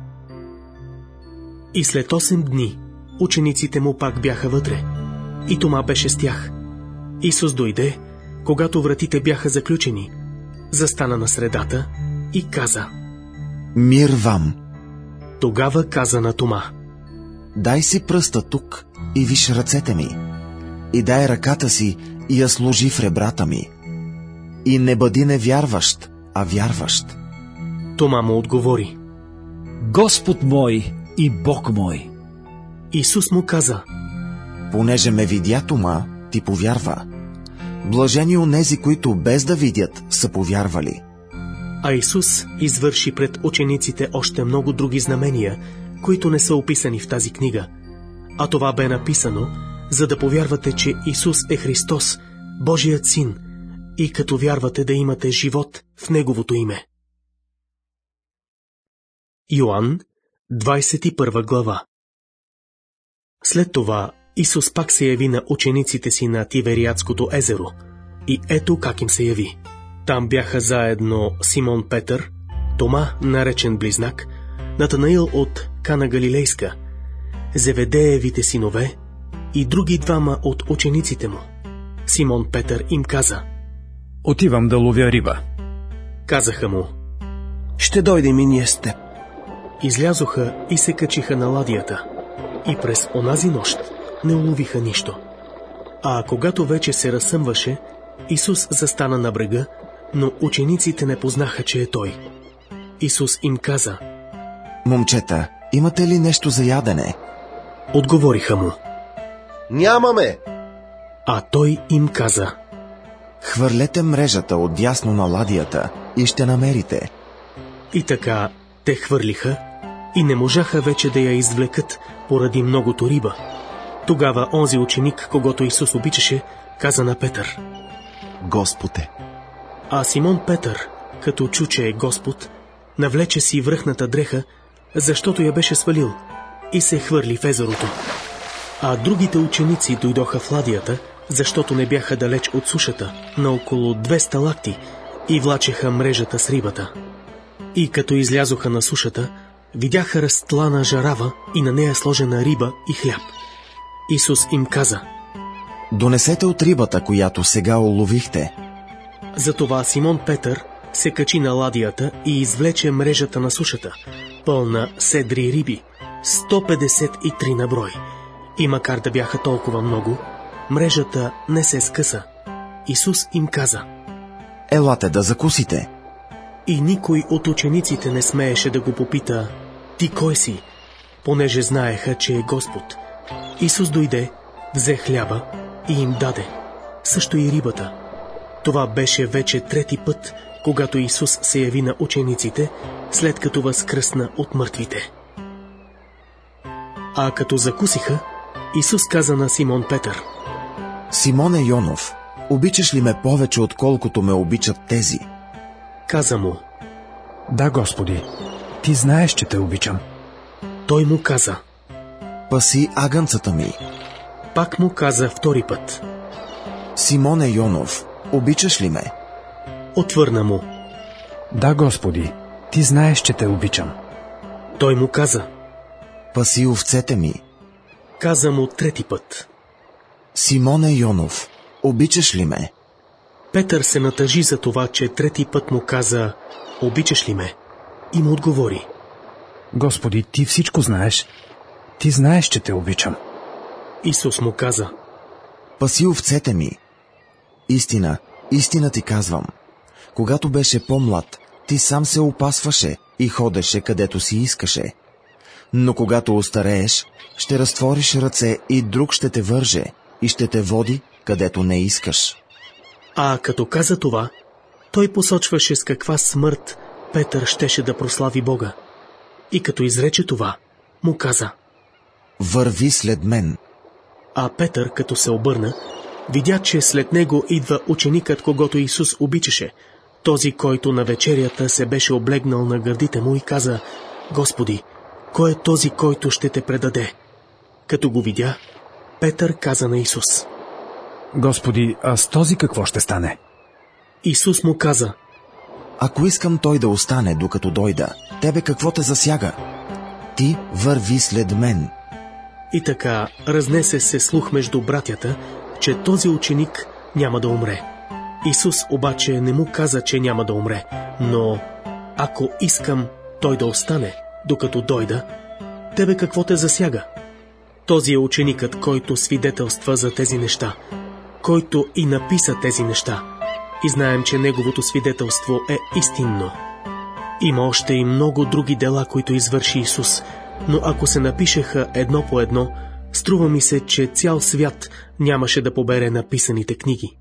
И след 8 дни учениците му пак бяха вътре, и Тома беше с тях. Исус дойде, когато вратите бяха заключени, застана на средата и каза: Мир вам! Тогава каза на Тома: Дай си пръста тук и виж ръцете ми, и дай ръката си и я сложи в ребрата ми. И не бъди невярващ, а вярващ. Тома му отговори: Господ мой и Бог мой. Исус му каза: Понеже ме видя Тома, ти повярва. Блажени онези, които без да видят са повярвали. А Исус извърши пред учениците още много други знамения, които не са описани в тази книга. А това бе написано, за да повярвате, че Исус е Христос, Божият Син, и като вярвате да имате живот в Неговото име. Йоан, 21 глава. След това Исус пак се яви на учениците си на Тивериадското езеро, и ето как им се яви. Там бяха заедно Симон Петър, Тома, наречен Близнак, Натанаил от Кана Галилейска, Зеведеевите синове и други двама от учениците му. Симон Петър им каза: Отивам да ловя риба. Казаха му: Ще дойдем и ние с теб. Излязоха и се качиха на ладията, и през онази нощ не уловиха нищо. А когато вече се разсъмваше, Исус застана на брега, но учениците не познаха, че е Той. Исус им каза: Момчета, имате ли нещо за ядене? Отговориха му: Нямаме. А Той им каза: Хвърлете мрежата отдясно на ладията и ще намерите. И така те хвърлиха и не можаха вече да я извлекат поради многото риба. Тогава онзи ученик, когото Исус обичаше, каза на Петър: Господе! А Симон Петър като чу, че е Господ, навлече си връхната дреха, защото я беше свалил, и се хвърли в езерото. А другите ученици дойдоха в ладията, защото не бяха далеч от сушата, на около 200 лакти, и влачеха мрежата с рибата. И като излязоха на сушата, видяха разтлана жарава и на нея сложена риба и хляб. Исус им каза: донесете от рибата, която сега уловихте. Затова Симон Петър се качи на ладията и извлече мрежата на сушата, пълна седри риби, 153 на брой. И макар да бяха толкова много, мрежата не се скъса. Исус им каза: елате да закусите. И никой от учениците не смееше да го попита: ти кой си? Понеже знаеха, че е Господ. Исус дойде, взе хляба и им даде, също и рибата. Това беше вече трети път, когато Исус се яви на учениците, след като възкръсна от мъртвите. А като закусиха, Исус каза на Симон Петър: Симоне Йонов, обичаш ли ме повече, отколкото ме обичат тези? Каза му: да, Господи, ти знаеш, че те обичам. Той му каза: паси агънцата ми. Пак му каза втори път: Симоне Йонов, обичаш ли ме? Отвърна му: да, Господи, ти знаеш, че те обичам. Той му каза: паси овцете ми. Каза му трети път: Симоне Йонов, обичаш ли ме? Петър се натъжи за това, че трети път му каза: обичаш ли ме? И му отговори: Господи, ти всичко знаеш. Ти знаеш, че те обичам. Исус му каза: паси овцете ми. Истина, истина ти казвам. Когато беше по-млад, ти сам се опасваше и ходеше където си искаше. Но когато остарееш, ще разтвориш ръце и друг ще те върже и ще те води където не искаш. А като каза това, той посочваше с каква смърт Петър щеше да прослави Бога. И като изрече това, му каза: върви след мен. А Петър, като се обърна, видя, че след него идва ученикът, когото Исус обичаше, този, който на вечерята се беше облегнал на гърдите му, и каза: Господи, кой е този, който ще те предаде? Като го видя, Петър каза на Исус: Господи, а с този какво ще стане? Исус му каза: ако искам той да остане, докато дойда, тебе какво те засяга? Ти върви след мен. И така разнесе се слух между братята, че този ученик няма да умре. Исус обаче не му каза, че няма да умре, но ако искам той да остане, докато дойда, тебе какво те засяга? Този е ученикът, който свидетелства за тези неща, който и написа тези неща. И знаем, че неговото свидетелство е истинно. Има още и много други дела, които извърши Исус, но ако се напишеха едно по едно, струва ми се, че цял свят нямаше да побере написаните книги.